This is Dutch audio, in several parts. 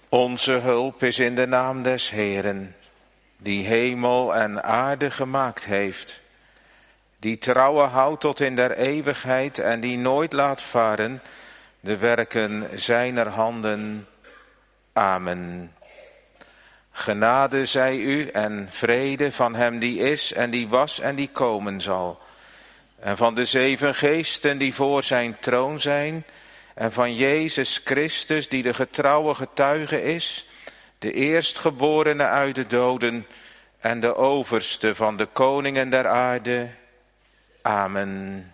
Onze hulp is in de naam des Heeren, die hemel en aarde gemaakt heeft, die trouwen houdt tot in der eeuwigheid en die nooit laat varen de werken zijner handen. Amen. Genade zij u en vrede van hem die is en die was en die komen zal, en van de 7 geesten die voor zijn troon zijn, en van Jezus Christus die de getrouwe getuige is, de eerstgeborene uit de doden en de overste van de koningen der aarde. Amen.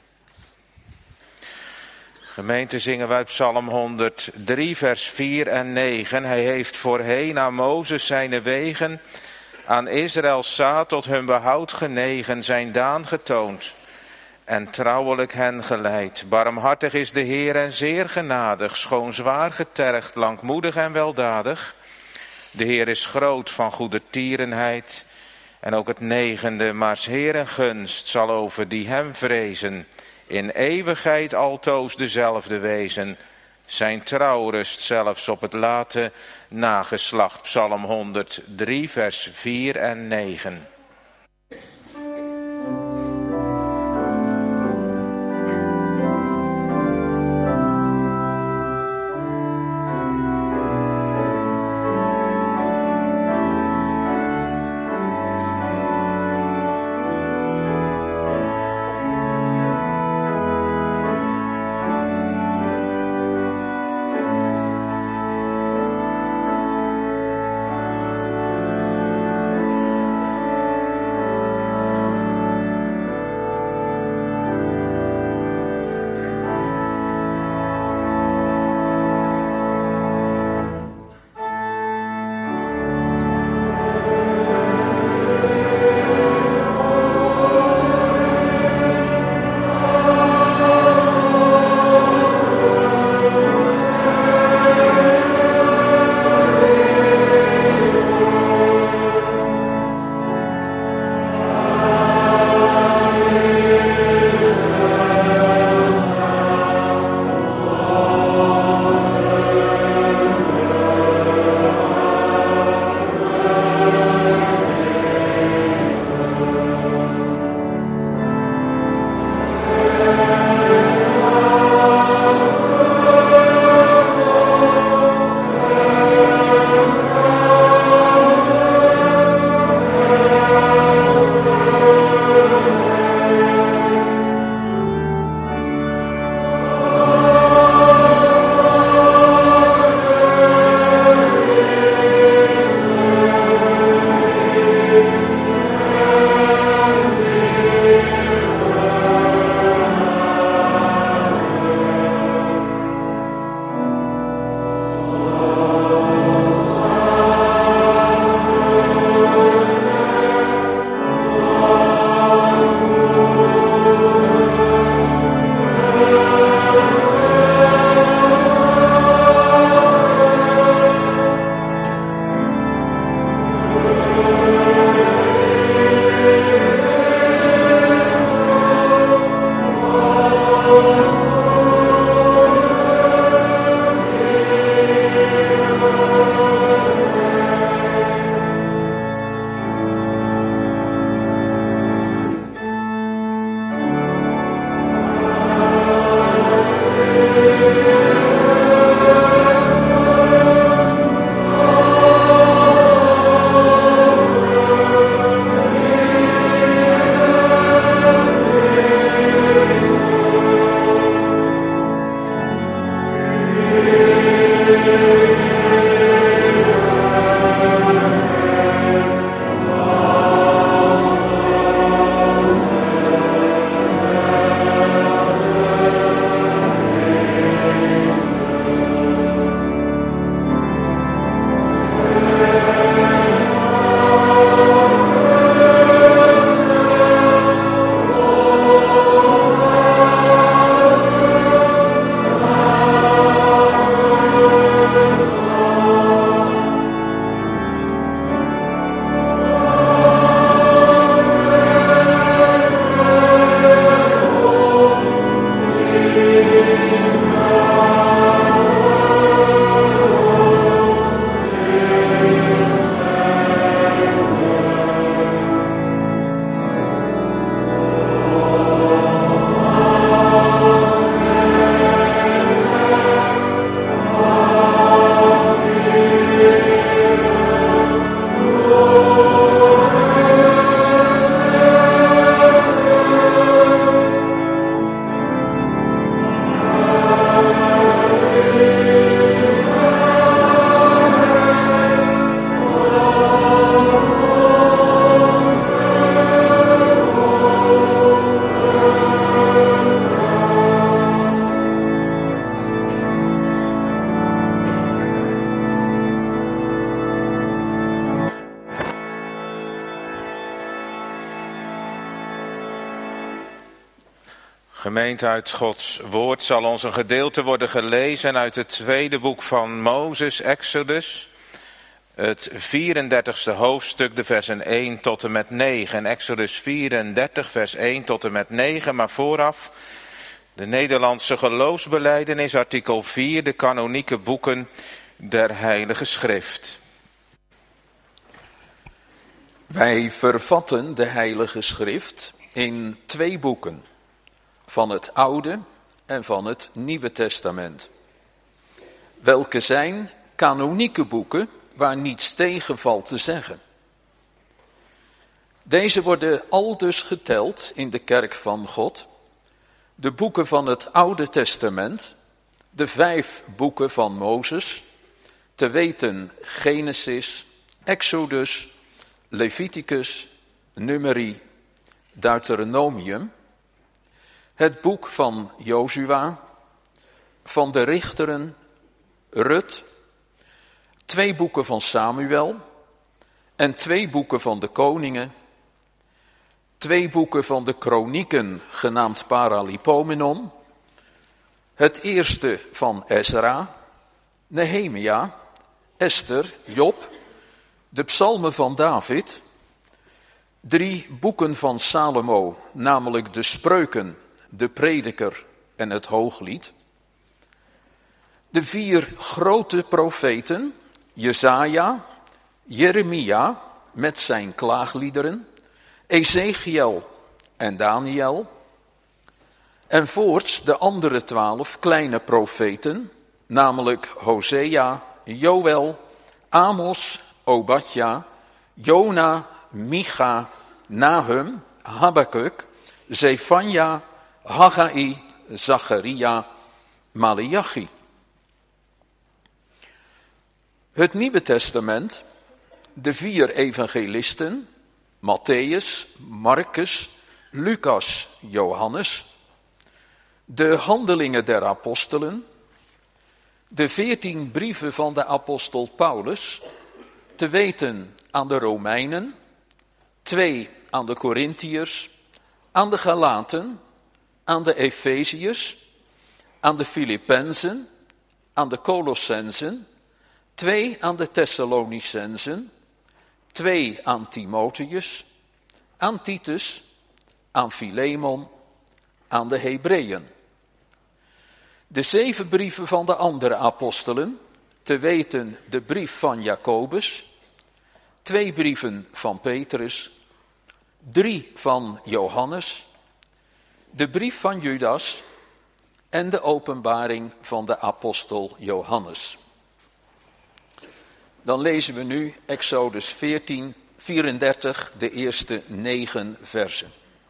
Gemeente, zingen wij Psalm 103 vers 4 en 9. Hij heeft voorheen aan Mozes zijn wegen, aan Israëls zaad tot hun behoud genegen, zijn daan getoond en trouwelijk hen geleid. Barmhartig is de Heer en zeer genadig, schoon zwaar getergd, langmoedig en weldadig. De Heer is groot van goede tierenheid. En ook het 9e, maar 's Heeren gunst zal over die hem vrezen in eeuwigheid altoos dezelfde wezen. Zijn trouw rust zelfs op het late nageslacht. Psalm 103 vers 4 en 9. Gemeente, uit Gods woord zal ons een gedeelte worden gelezen uit het tweede boek van Mozes, Exodus. Het 34e hoofdstuk, de versen 1 tot en met 9. Exodus 34, vers 1 tot en met 9. Maar vooraf de Nederlandse geloofsbelijdenis, artikel 4, de kanonieke boeken der Heilige Schrift. Wij vervatten de Heilige Schrift in 2 boeken, van het Oude en van het Nieuwe Testament. Welke zijn kanonieke boeken waar niets tegen valt te zeggen. Deze worden aldus geteld in de kerk van God. De boeken van het Oude Testament, de 5 boeken van Mozes, te weten Genesis, Exodus, Leviticus, Numeri, Deuteronomium, het boek van Jozua, van de Richteren, Rut, 2 boeken van Samuel en 2 boeken van de Koningen, 2 boeken van de Kronieken genaamd Paralipomenon, het eerste van Ezra, Nehemia, Esther, Job, de psalmen van David, 3 boeken van Salomo, namelijk de Spreuken, de Prediker en het Hooglied, de 4 grote profeten, Jesaja, Jeremia met zijn klaagliederen, Ezekiel en Daniel, en voorts de andere 12 kleine profeten, namelijk Hosea, Joël, Amos, Obadja, Jona, Micha, Nahum, Habakuk, Zefanja, Haggai, Zacharia, Maleachi. Het Nieuwe Testament, de 4 evangelisten, Mattheüs, Marcus, Lucas, Johannes, de handelingen der apostelen, de 14 brieven van de apostel Paulus, te weten aan de Romeinen, 2 aan de Korintiërs, aan de Galaten, aan de Efeziërs, aan de Filippenzen, aan de Colossensen, 2 aan de Thessalonicensen, 2 aan Timotheus, aan Titus, aan Filemon, aan de Hebreeën. De 7 brieven van de andere apostelen, te weten de brief van Jacobus, 2 brieven van Petrus, 3 van Johannes, de brief van Judas en de openbaring van de apostel Johannes. Dan lezen we nu Exodus 34, de eerste 9 versen.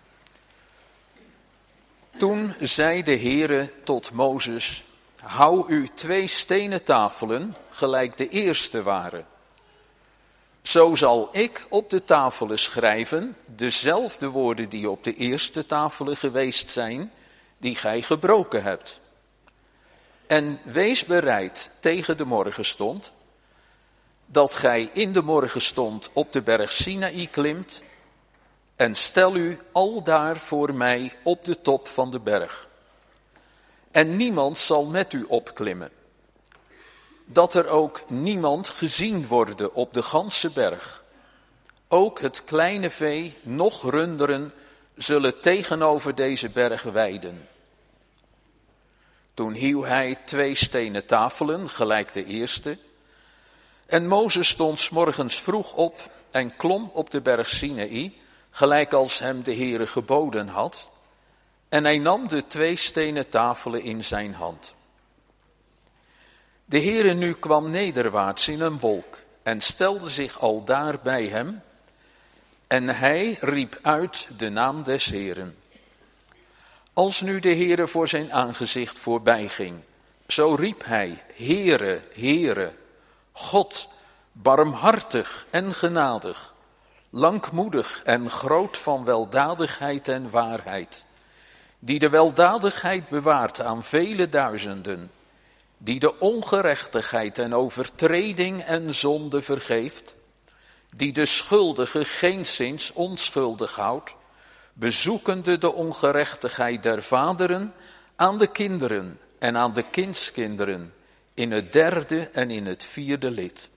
Toen zei de Heere tot Mozes, hou u 2 stenen tafelen, gelijk de eerste waren. Zo zal ik op de tafelen schrijven, dezelfde woorden die op de eerste tafelen geweest zijn, die gij gebroken hebt. En wees bereid tegen de morgenstond, dat gij in de morgenstond op de berg Sinaï klimt, en stel u aldaar voor mij op de top van de berg. En niemand zal met u opklimmen, dat er ook niemand gezien worden op de ganse berg. Ook het kleine vee, noch runderen, zullen tegenover deze berg weiden. Toen hieuw hij 2 stenen tafelen, gelijk de eerste. En Mozes stond 's morgens vroeg op en klom op de berg Sinaï, gelijk als hem de Heere geboden had. En hij nam de 2 stenen tafelen in zijn hand. De Heere nu kwam nederwaarts in een wolk en stelde zich aldaar bij hem. En hij riep uit de naam des Heeren. Als nu de Heere voor zijn aangezicht voorbij ging, zo riep hij, Heere, Heere, God, barmhartig en genadig, langmoedig en groot van weldadigheid en waarheid, die de weldadigheid bewaart aan vele duizenden, die de ongerechtigheid en overtreding en zonde vergeeft, die de schuldige geenszins onschuldig houdt, bezoekende de ongerechtigheid der vaderen aan de kinderen en aan de kindskinderen, in het derde en in het vierde lid.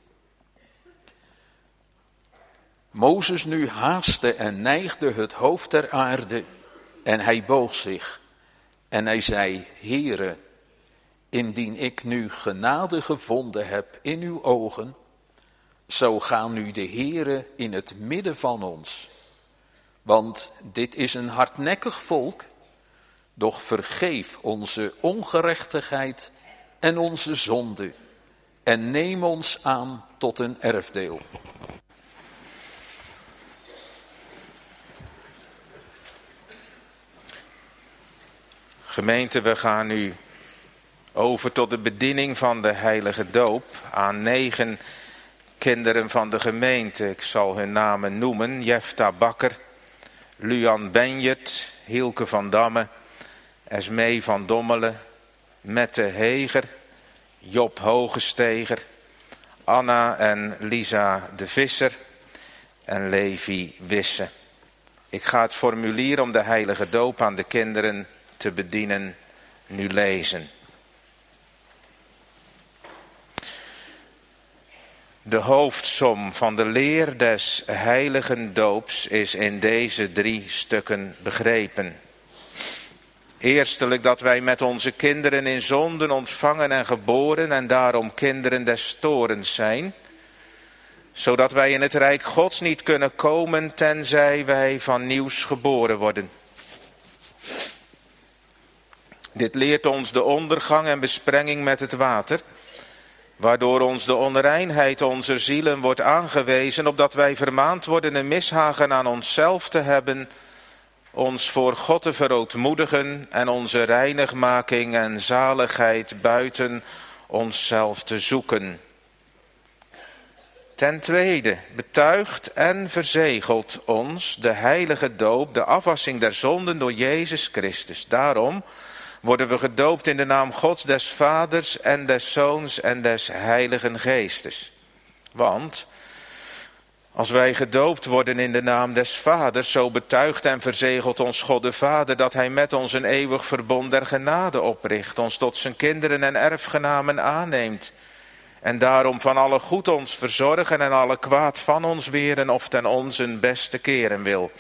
Mozes nu haastte en neigde het hoofd ter aarde en hij boog zich. En hij zei, Heere, indien ik nu genade gevonden heb in uw ogen, zo ga nu de Heere in het midden van ons. Want dit is een hardnekkig volk, doch vergeef onze ongerechtigheid en onze zonde en neem ons aan tot een erfdeel. Gemeente, we gaan nu over tot de bediening van de heilige doop aan 9 kinderen van de gemeente. Ik zal hun namen noemen: Jefta Bakker, Luan Benjert, Hielke van Damme, Esmee van Dommelen, Mette Heger, Job Hogesteger, Anna en Lisa de Visser en Levi Wisse. Ik ga het formulier om de heilige doop aan de kinderen te bedienen nu lezen. De hoofdsom van de leer des heiligen doops is in deze 3 stukken begrepen. Eerstelijk dat wij met onze kinderen in zonden ontvangen en geboren en daarom kinderen des torens zijn, zodat wij in het rijk Gods niet kunnen komen tenzij wij van nieuws geboren worden. Dit leert ons de ondergang en besprenging met het water, waardoor ons de onreinheid onze zielen wordt aangewezen, opdat wij vermaand worden een mishagen aan onszelf te hebben, ons voor God te verootmoedigen en onze reinigmaking en zaligheid buiten onszelf te zoeken. Ten tweede betuigt en verzegelt ons de heilige doop, de afwassing der zonden door Jezus Christus. Daarom worden we gedoopt in de naam Gods, des Vaders en des Zoons en des Heiligen Geestes. Want als wij gedoopt worden in de naam des Vaders, zo betuigt en verzegelt ons God de Vader dat hij met ons een eeuwig verbond der genade opricht, ons tot zijn kinderen en erfgenamen aanneemt. En daarom van alle goed ons verzorgen en alle kwaad van ons weren of ten onzen beste keren wil.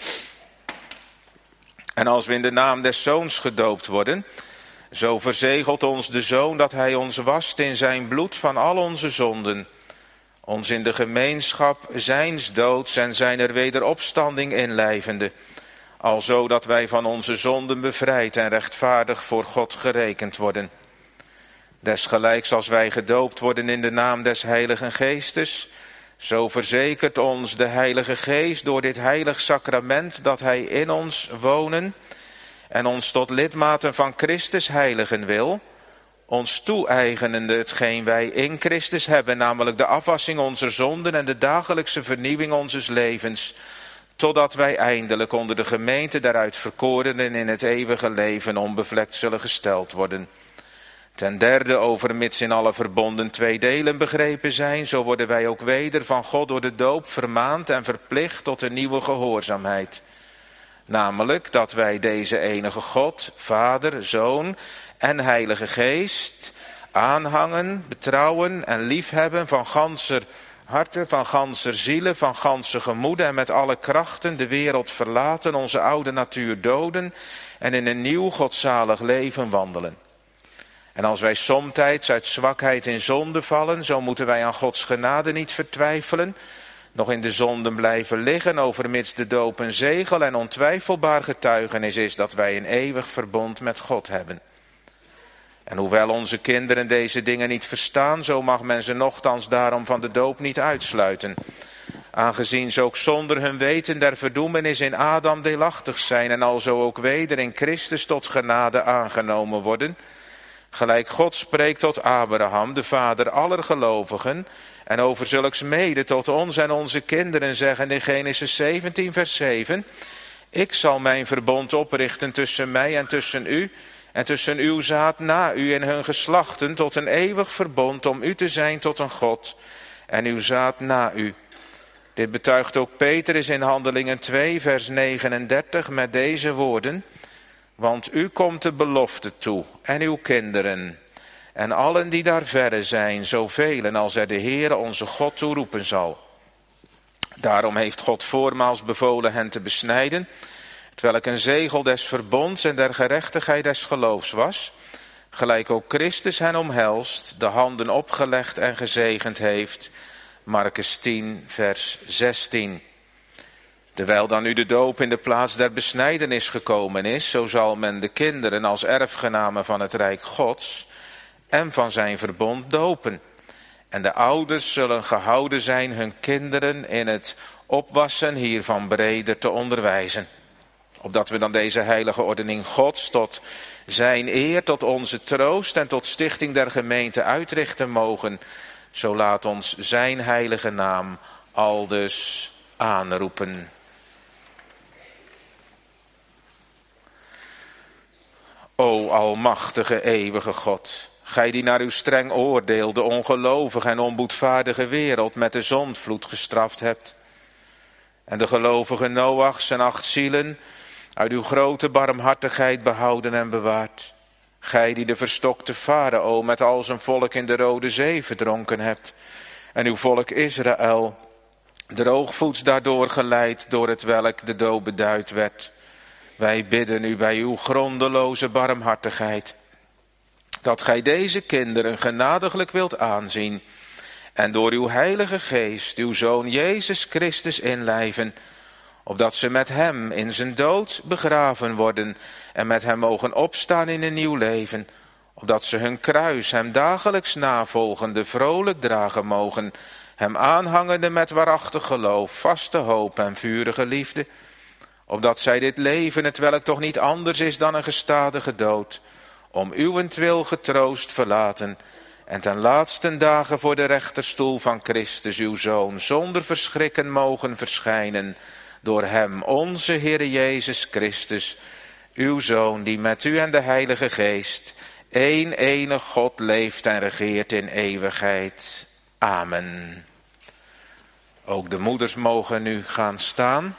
En als we in de naam des Zoons gedoopt worden, zo verzegelt ons de Zoon dat hij ons wast in zijn bloed van al onze zonden, ons in de gemeenschap zijns doods en zijner wederopstanding inlijvende, alzo dat wij van onze zonden bevrijd en rechtvaardig voor God gerekend worden. Desgelijks als wij gedoopt worden in de naam des Heiligen Geestes, zo verzekert ons de Heilige Geest door dit heilig sacrament dat hij in ons wonen en ons tot lidmaten van Christus heiligen wil, ons toe-eigenende hetgeen wij in Christus hebben, namelijk de afwassing onze zonden en de dagelijkse vernieuwing onzes levens, totdat wij eindelijk onder de gemeente daaruit verkorenen in het eeuwige leven onbevlekt zullen gesteld worden. Ten derde, overmits in alle verbonden 2 delen begrepen zijn, zo worden wij ook weder van God door de doop vermaand en verplicht tot een nieuwe gehoorzaamheid. Namelijk dat wij deze enige God, Vader, Zoon en Heilige Geest aanhangen, betrouwen en liefhebben van ganser harte, van ganser zielen, van ganse gemoeden en met alle krachten de wereld verlaten, onze oude natuur doden en in een nieuw godzalig leven wandelen. En als wij somtijds uit zwakheid in zonde vallen, zo moeten wij aan Gods genade niet vertwijfelen, nog in de zonden blijven liggen, overmits de doop een zegel en ontwijfelbaar getuigenis is dat wij een eeuwig verbond met God hebben. En hoewel onze kinderen deze dingen niet verstaan, zo mag men ze nochtans daarom van de doop niet uitsluiten. Aangezien ze ook zonder hun weten der verdoemenis in Adam deelachtig zijn en alzo ook weder in Christus tot genade aangenomen worden, gelijk God spreekt tot Abraham, de vader aller gelovigen, en over zulks mede tot ons en onze kinderen zeggen in Genesis 17 vers 7, ik zal mijn verbond oprichten tussen mij en tussen u, en tussen uw zaad na u en hun geslachten tot een eeuwig verbond om u te zijn tot een God, en uw zaad na u. Dit betuigt ook Petrus in Handelingen 2, vers 39 met deze woorden. Want u komt de belofte toe en uw kinderen en allen die daar verre zijn, zoveel als er de Heere onze God toe roepen zal. Daarom heeft God voormaals bevolen hen te besnijden, terwijl een zegel des verbonds en der gerechtigheid des geloofs was, gelijk ook Christus hen omhelst, de handen opgelegd en gezegend heeft. Markus 10, vers 16. Terwijl dan nu de doop in de plaats der besnijdenis gekomen is, zo zal men de kinderen als erfgenamen van het Rijk Gods en van zijn verbond dopen. En de ouders zullen gehouden zijn hun kinderen in het opwassen hiervan breder te onderwijzen. Opdat we dan deze heilige ordening Gods tot zijn eer, tot onze troost en tot stichting der gemeente uitrichten mogen, zo laat ons zijn heilige naam aldus aanroepen. O almachtige eeuwige God, gij die naar uw streng oordeel de ongelovige en onboedvaardige wereld met de zondvloed gestraft hebt, en de gelovige Noachs en 8 zielen uit uw grote barmhartigheid behouden en bewaard. Gij die de verstokte farao met al zijn volk in de Rode Zee verdronken hebt, en uw volk Israël droogvoets daardoor geleid, door het welk de dood beduid werd. Wij bidden u bij uw grondeloze barmhartigheid, dat gij deze kinderen genadiglijk wilt aanzien, en door uw heilige geest uw Zoon Jezus Christus inlijven, opdat ze met hem in zijn dood begraven worden en met hem mogen opstaan in een nieuw leven, opdat ze hun kruis hem dagelijks navolgende vrolijk dragen mogen, hem aanhangende met waarachtig geloof, vaste hoop en vurige liefde, opdat zij dit leven, het welk toch niet anders is dan een gestadige dood, om uwentwil getroost verlaten en ten laatste dagen voor de rechterstoel van Christus uw Zoon zonder verschrikken mogen verschijnen, door hem onze Heere Jezus Christus, uw Zoon, die met u en de Heilige Geest één enig God leeft en regeert in eeuwigheid. Amen. Ook de moeders mogen nu gaan staan.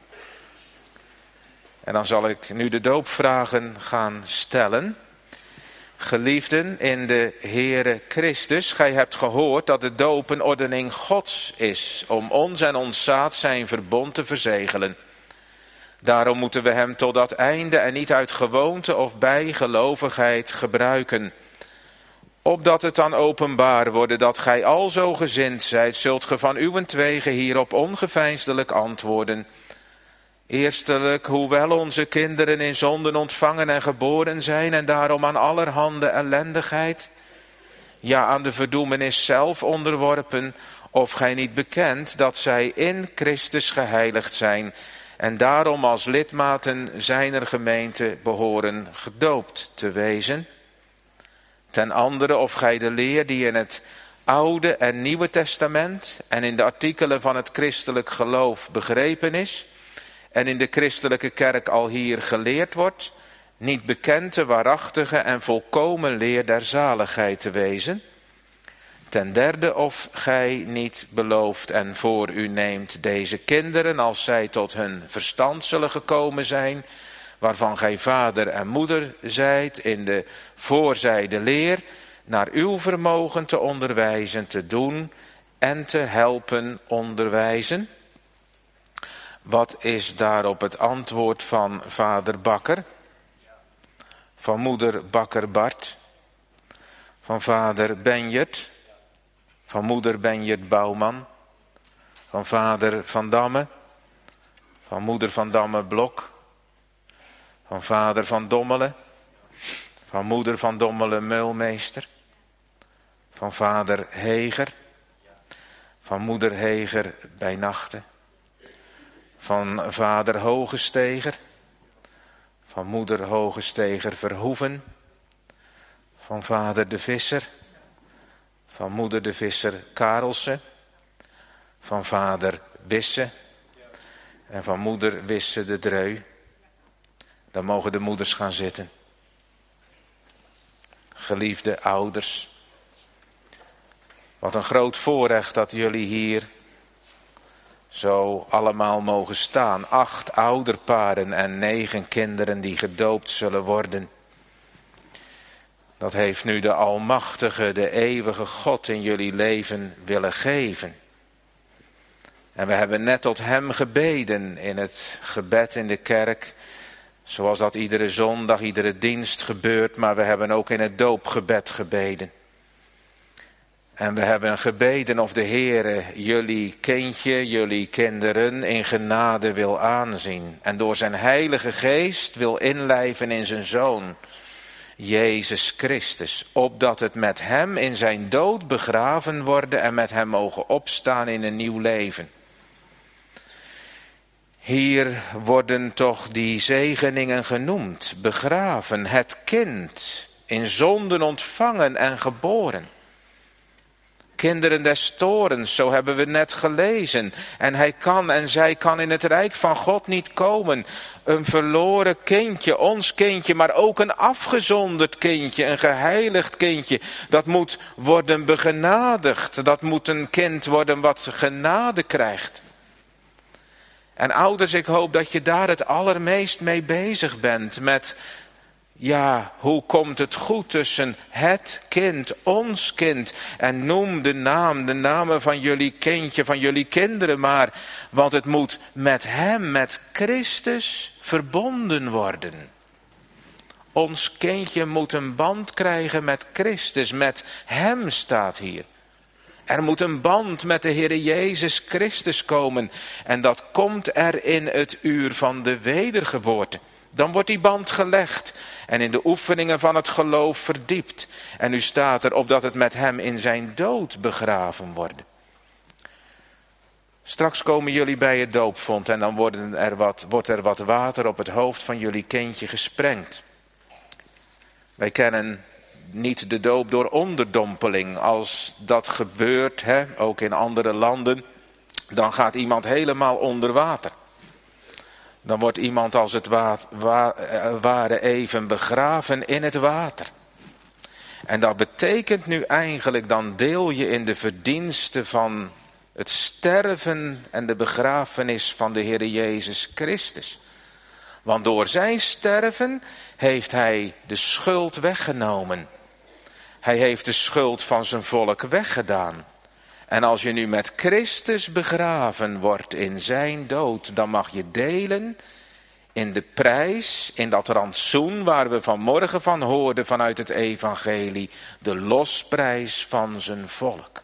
En dan zal ik nu de doopvragen gaan stellen. Geliefden in de Heere Christus, gij hebt gehoord dat de doop een ordening Gods is, om ons en ons zaad zijn verbond te verzegelen. Daarom moeten we hem tot dat einde en niet uit gewoonte of bijgelovigheid gebruiken. Opdat het dan openbaar worden dat gij alzo gezind zijt, zult ge van uwentwege hierop ongeveinsdelijk antwoorden. Eerstelijk, hoewel onze kinderen in zonden ontvangen en geboren zijn en daarom aan allerhande ellendigheid, ja aan de verdoemenis zelf onderworpen, of gij niet bekent dat zij in Christus geheiligd zijn en daarom als lidmaten zijner gemeente behoren gedoopt te wezen. Ten andere, of gij de leer die in het Oude en Nieuwe Testament en in de artikelen van het christelijk geloof begrepen is en in de christelijke kerk al hier geleerd wordt, niet bekend de waarachtige en volkomen leer der zaligheid te wezen. Ten derde, of gij niet belooft en voor u neemt deze kinderen, als zij tot hun verstand zullen gekomen zijn, waarvan gij vader en moeder zijt, in de voorzijde leer, naar uw vermogen te onderwijzen, te doen en te helpen onderwijzen. Wat is daarop het antwoord van vader Bakker, van moeder Bakker Bart, van vader Benjert, van moeder Benjert Bouwman, van vader Van Damme, van moeder Van Damme Blok, van vader Van Dommelen, van moeder Van Dommelen Meulmeester, van vader Heger, van moeder Heger bij Nachten, van vader Hogesteger, van moeder Hogesteger Verhoeven, van vader de Visser, van moeder de Visser Karelse, van vader Wisse en van moeder Wisse de Dreu. Dan mogen de moeders gaan zitten. Geliefde ouders, wat een groot voorrecht dat jullie hier zo allemaal mogen staan. 8 ouderparen en 9 kinderen die gedoopt zullen worden. Dat heeft nu de Almachtige, de eeuwige God in jullie leven willen geven. En we hebben net tot hem gebeden in het gebed in de kerk. Zoals dat iedere zondag, iedere dienst gebeurt. Maar we hebben ook in het doopgebed gebeden. En we hebben gebeden of de Heere jullie kindje, jullie kinderen in genade wil aanzien. En door zijn Heilige Geest wil inlijven in zijn Zoon, Jezus Christus. Opdat het met hem in zijn dood begraven worden en met hem mogen opstaan in een nieuw leven. Hier worden toch die zegeningen genoemd. Begraven, het kind, in zonden ontvangen en geboren. Kinderen des torens, zo hebben we net gelezen. En hij kan en zij kan in het rijk van God niet komen. Een verloren kindje, ons kindje, maar ook een afgezonderd kindje, een geheiligd kindje. Dat moet worden begenadigd. Dat moet een kind worden wat genade krijgt. En ouders, ik hoop dat je daar het allermeest mee bezig bent. Met, ja, hoe komt het goed tussen het kind, ons kind. En noem de namen van jullie kindje, van jullie kinderen maar. Want het moet met hem, met Christus verbonden worden. Ons kindje moet een band krijgen met Christus, met hem staat hier. Er moet een band met de Heer Jezus Christus komen. En dat komt er in het uur van de wedergeboorte. Dan wordt die band gelegd en in de oefeningen van het geloof verdiept. En nu staat er opdat het met hem in zijn dood begraven wordt. Straks komen jullie bij het doopvont en dan wordt er wat water op het hoofd van jullie kindje gesprengd. Wij kennen niet de doop door onderdompeling. Als dat gebeurt, ook in andere landen, dan gaat iemand helemaal onder water. Dan wordt iemand als het ware even begraven in het water. En dat betekent nu eigenlijk, dan deel je in de verdiensten van het sterven en de begrafenis van de Heer Jezus Christus. Want door zijn sterven heeft hij de schuld weggenomen. Hij heeft de schuld van zijn volk weggedaan. En als je nu met Christus begraven wordt in zijn dood, dan mag je delen in de prijs, in dat rantsoen waar we vanmorgen van hoorden vanuit het evangelie, de losprijs van zijn volk.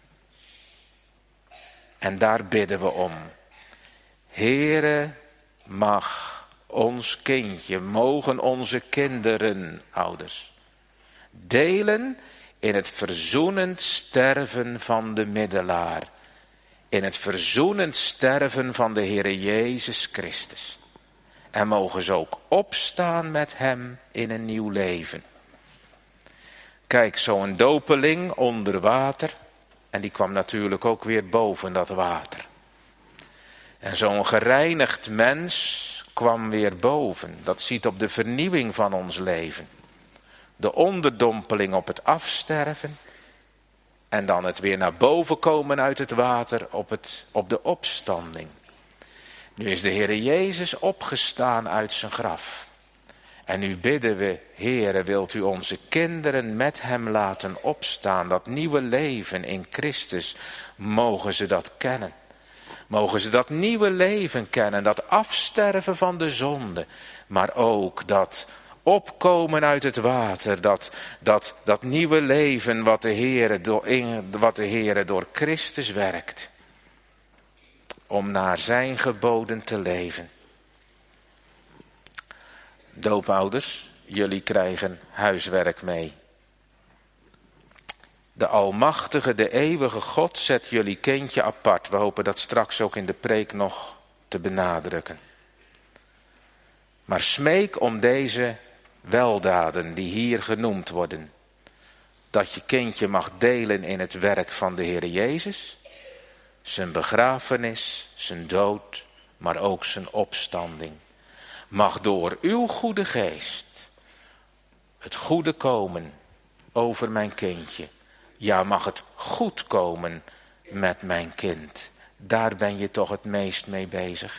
En daar bidden we om. Heere, mag ons kindje, mogen onze kinderen, ouders, delen in het verzoenend sterven van de middelaar. In het verzoenend sterven van de Heere Jezus Christus. En mogen ze ook opstaan met hem in een nieuw leven. Kijk, zo'n dopeling onder water. En die kwam natuurlijk ook weer boven dat water. En zo'n gereinigd mens kwam weer boven. Dat ziet op de vernieuwing van ons leven. De onderdompeling op het afsterven. En dan het weer naar boven komen uit het water op de opstanding. Nu is de Heer Jezus opgestaan uit zijn graf. En nu bidden we, Heere, wilt u onze kinderen met hem laten opstaan. Dat nieuwe leven in Christus, mogen ze dat kennen. Mogen ze dat nieuwe leven kennen, dat afsterven van de zonde. Maar ook dat opkomen uit het water, dat nieuwe leven wat de Heere door Christus werkt. Om naar zijn geboden te leven. Doopouders, jullie krijgen huiswerk mee. De Almachtige, de eeuwige God zet jullie kindje apart. We hopen dat straks ook in de preek nog te benadrukken. Maar smeek om deze weldaden die hier genoemd worden. Dat je kindje mag delen in het werk van de Heer Jezus. Zijn begrafenis, zijn dood, maar ook zijn opstanding. Mag door uw goede geest het goede komen over mijn kindje. Ja, mag het goed komen met mijn kind. Daar ben je toch het meest mee bezig.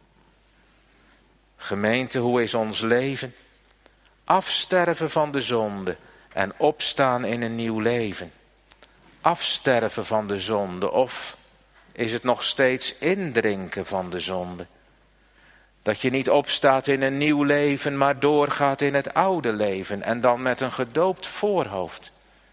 Gemeente, hoe is ons leven? Afsterven van de zonde en opstaan in een nieuw leven. Afsterven van de zonde, of is het nog steeds indrinken van de zonde? Dat je niet opstaat in een nieuw leven, maar doorgaat in het oude leven en dan met een gedoopt voorhoofd.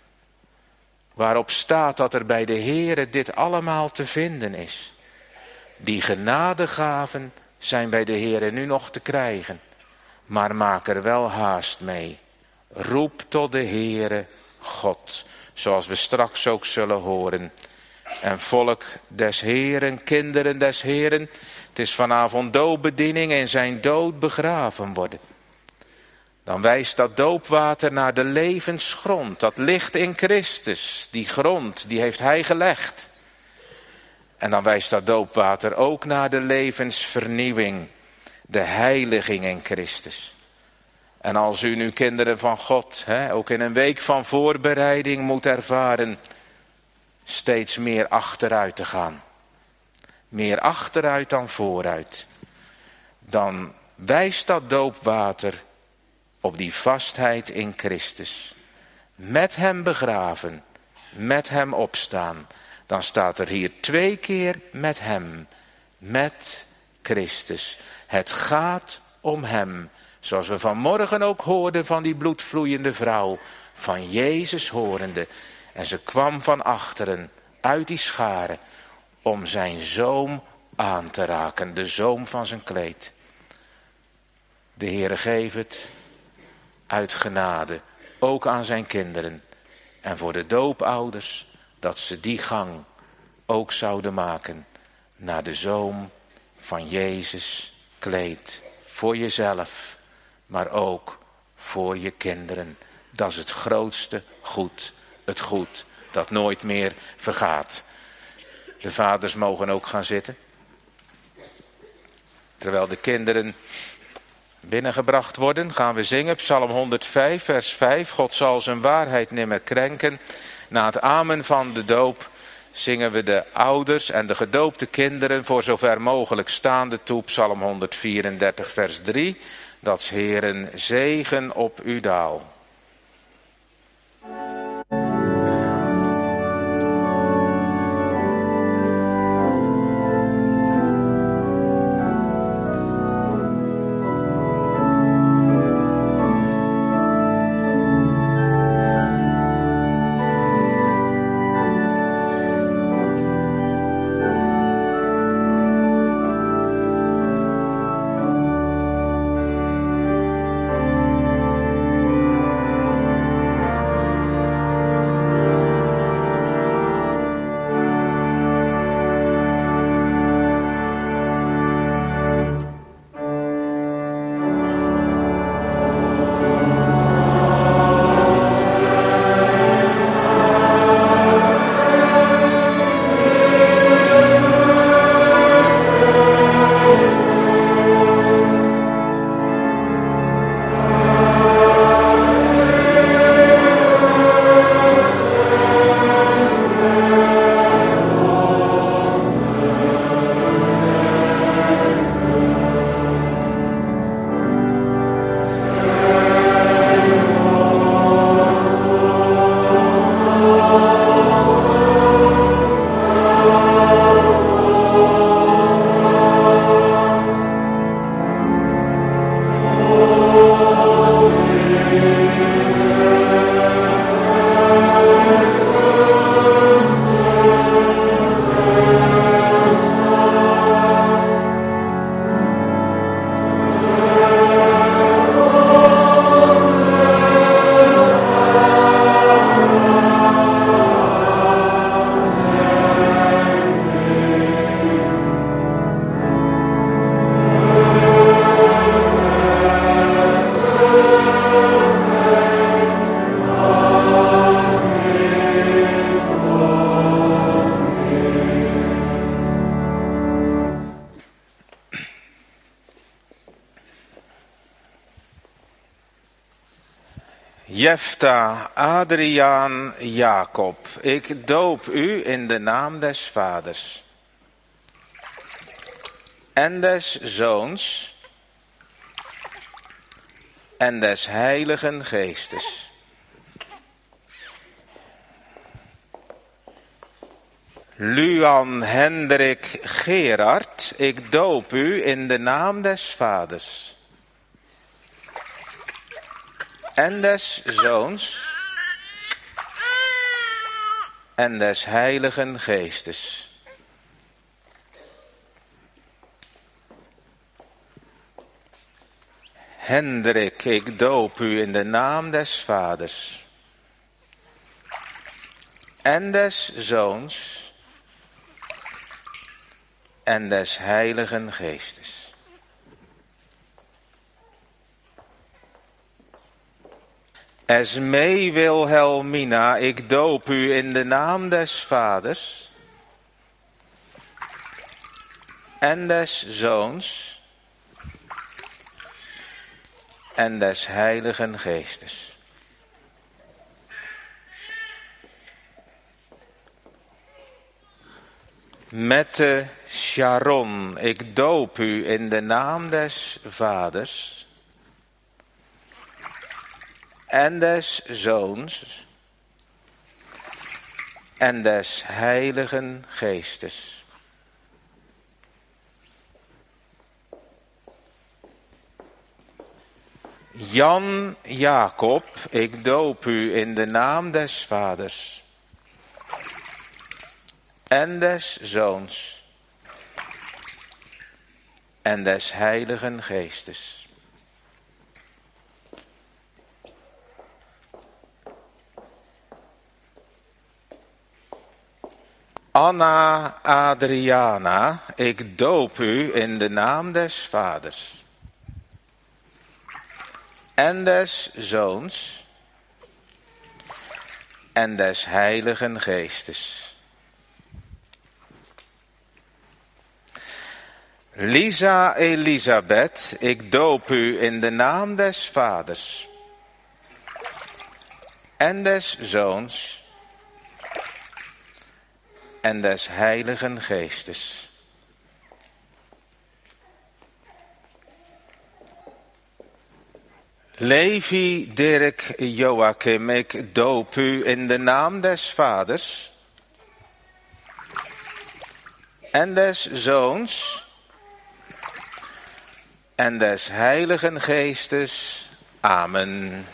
Waarop staat dat er bij de Heere dit allemaal te vinden is. Die genadegaven zijn bij de Heere nu nog te krijgen, maar maak er wel haast mee. Roep tot de Heere God, zoals we straks ook zullen horen. En volk des Heeren, kinderen des Heeren, het is vanavond doopbediening en zijn dood begraven worden. Dan wijst dat doopwater naar de levensgrond, dat ligt in Christus. Die grond, die heeft hij gelegd. En dan wijst dat doopwater ook naar de levensvernieuwing, de heiliging in Christus. En als u nu kinderen van God, ook in een week van voorbereiding moet ervaren, steeds meer achteruit te gaan. Meer achteruit dan vooruit. Dan wijst dat doopwater op die vastheid in Christus. Met hem begraven, met hem opstaan. Dan staat er hier 2 keer met hem, met Christus. Het gaat om hem. Zoals we vanmorgen ook hoorden van die bloedvloeiende vrouw, van Jezus horende. En ze kwam van achteren, uit die scharen, om zijn zoom aan te raken, de zoom van zijn kleed. De Heere geeft het uit genade, ook aan zijn kinderen. En voor de doopouders, dat ze die gang ook zouden maken naar de zoom van Jezus kleed. Voor jezelf, maar ook voor je kinderen. Dat is het grootste goed, het goed dat nooit meer vergaat. De vaders mogen ook gaan zitten. Terwijl de kinderen binnengebracht worden, gaan we zingen Psalm 105, vers 5. God zal zijn waarheid nimmer krenken. Na het amen van de doop zingen we de ouders en de gedoopte kinderen voor zover mogelijk staande toe. Psalm 134, vers 3. Dat 's Heeren zegen op u daal. Jefta, Adriaan, Jacob, ik doop u in de naam des vaders. en des Zoons en des Heiligen Geestes. Luan Hendrik Gerard, ik doop u in de naam des Vaders en des Zoons en des Heiligen Geestes. Hendrik, ik doop u in de naam des Vaders en des Zoons en des Heiligen Geestes. Esmee Wilhelmina, ik doop u in de naam des Vaders en des Zoons en des Heiligen Geestes. Mette Sharon, ik doop u in de naam des Vaders en des Zoons en des Heiligen Geestes. Jan Jacob, ik doop u in de naam des Vaders en des Zoons en des Heiligen Geestes. Anna Adriana, ik doop u in de naam des Vaders en des Zoons en des Heiligen Geestes. Lisa Elisabeth, ik doop u in de naam des Vaders en des Zoons en des Heiligen Geestes. Levi Dirk Joachim, ik doop u in de naam des Vaders en des Zoons en des Heiligen Geestes. Amen.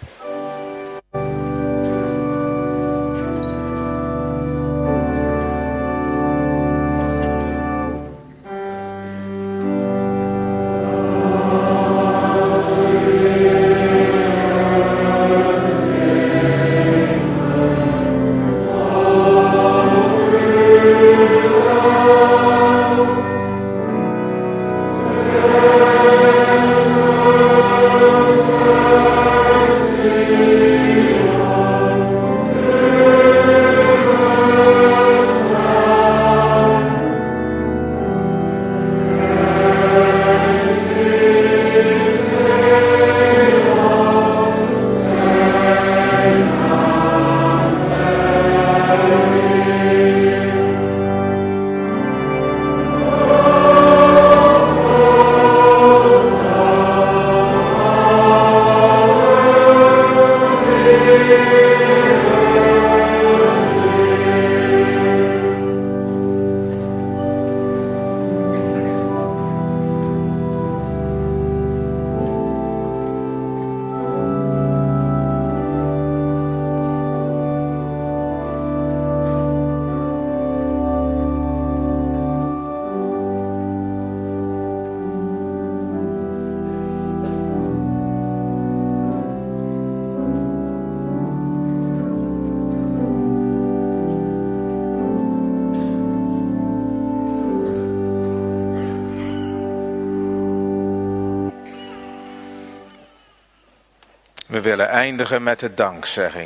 We willen eindigen met de dankzegging.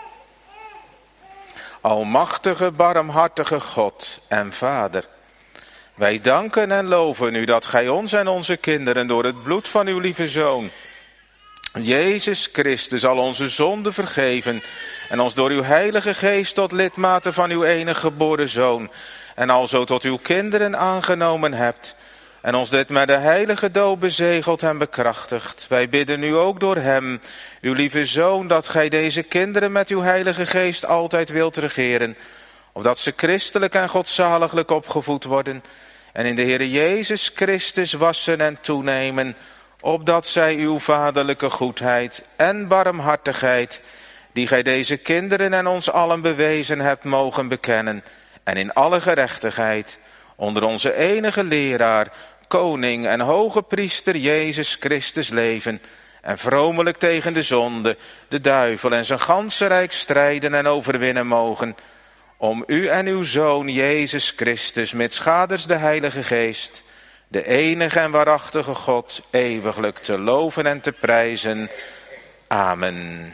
Almachtige, barmhartige God en Vader, wij danken en loven u dat gij ons en onze kinderen door het bloed van uw lieve Zoon, Jezus Christus, al onze zonden vergeven en ons door uw Heilige Geest tot lidmaten van uw enige geboren Zoon en alzo tot uw kinderen aangenomen hebt, en ons dit met de heilige doop bezegeld en bekrachtigd. Wij bidden nu ook door hem, uw lieve Zoon, dat gij deze kinderen met uw heilige geest altijd wilt regeren, opdat ze christelijk en godzaliglijk opgevoed worden en in de Heere Jezus Christus wassen en toenemen, opdat zij uw vaderlijke goedheid en barmhartigheid, die gij deze kinderen en ons allen bewezen hebt, mogen bekennen en in alle gerechtigheid onder onze enige leraar, koning en hoge priester Jezus Christus leven en vromelijk tegen de zonde, de duivel en zijn ganse rijk strijden en overwinnen mogen, om u en uw Zoon Jezus Christus, mitschaders de Heilige Geest, de enige en waarachtige God, eeuwiglijk te loven en te prijzen. Amen.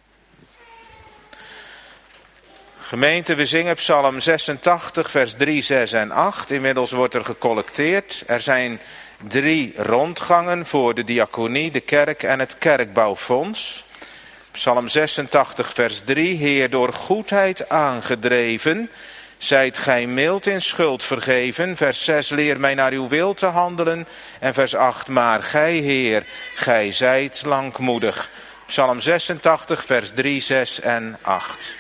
Gemeente, we zingen Psalm 86, vers 3, 6 en 8. Inmiddels wordt er gecollecteerd. Er zijn 3 rondgangen voor de diaconie, de kerk en het kerkbouwfonds. Psalm 86, vers 3. Heer, door goedheid aangedreven, zijt gij mild in schuld vergeven. Vers 6, leer mij naar uw wil te handelen. En vers 8, maar gij, Heer, gij zijt langmoedig. Psalm 86, vers 3, 6 en 8.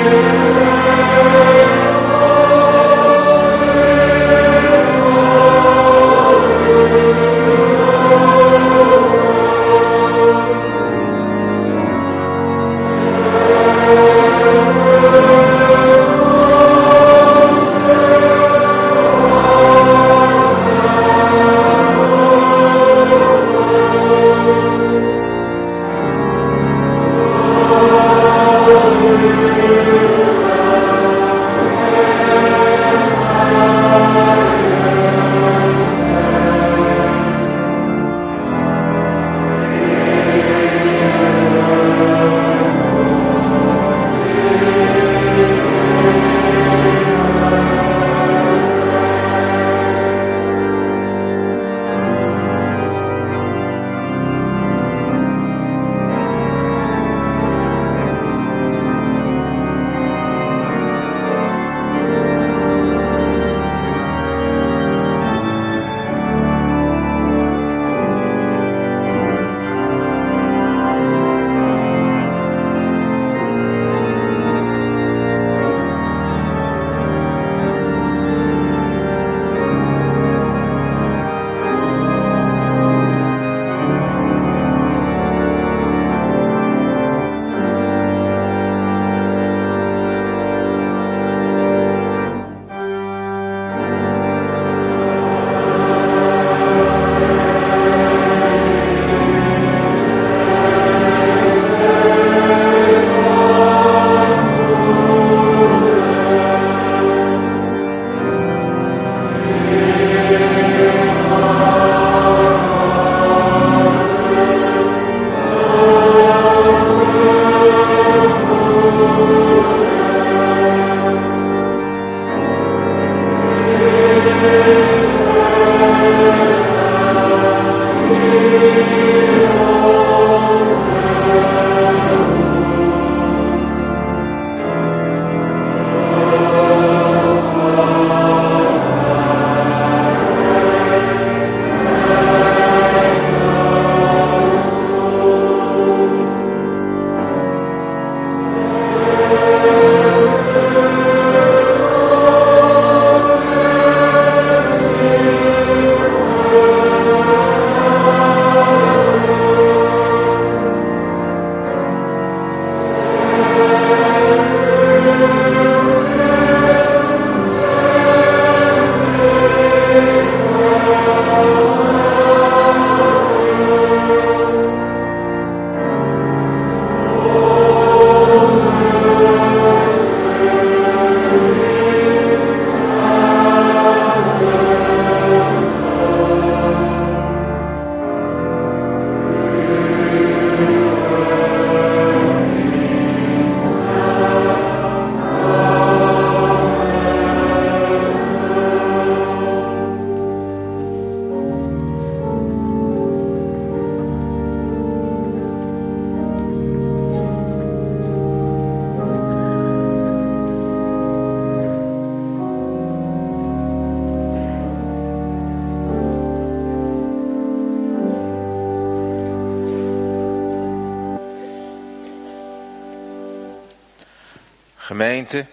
Gemeente,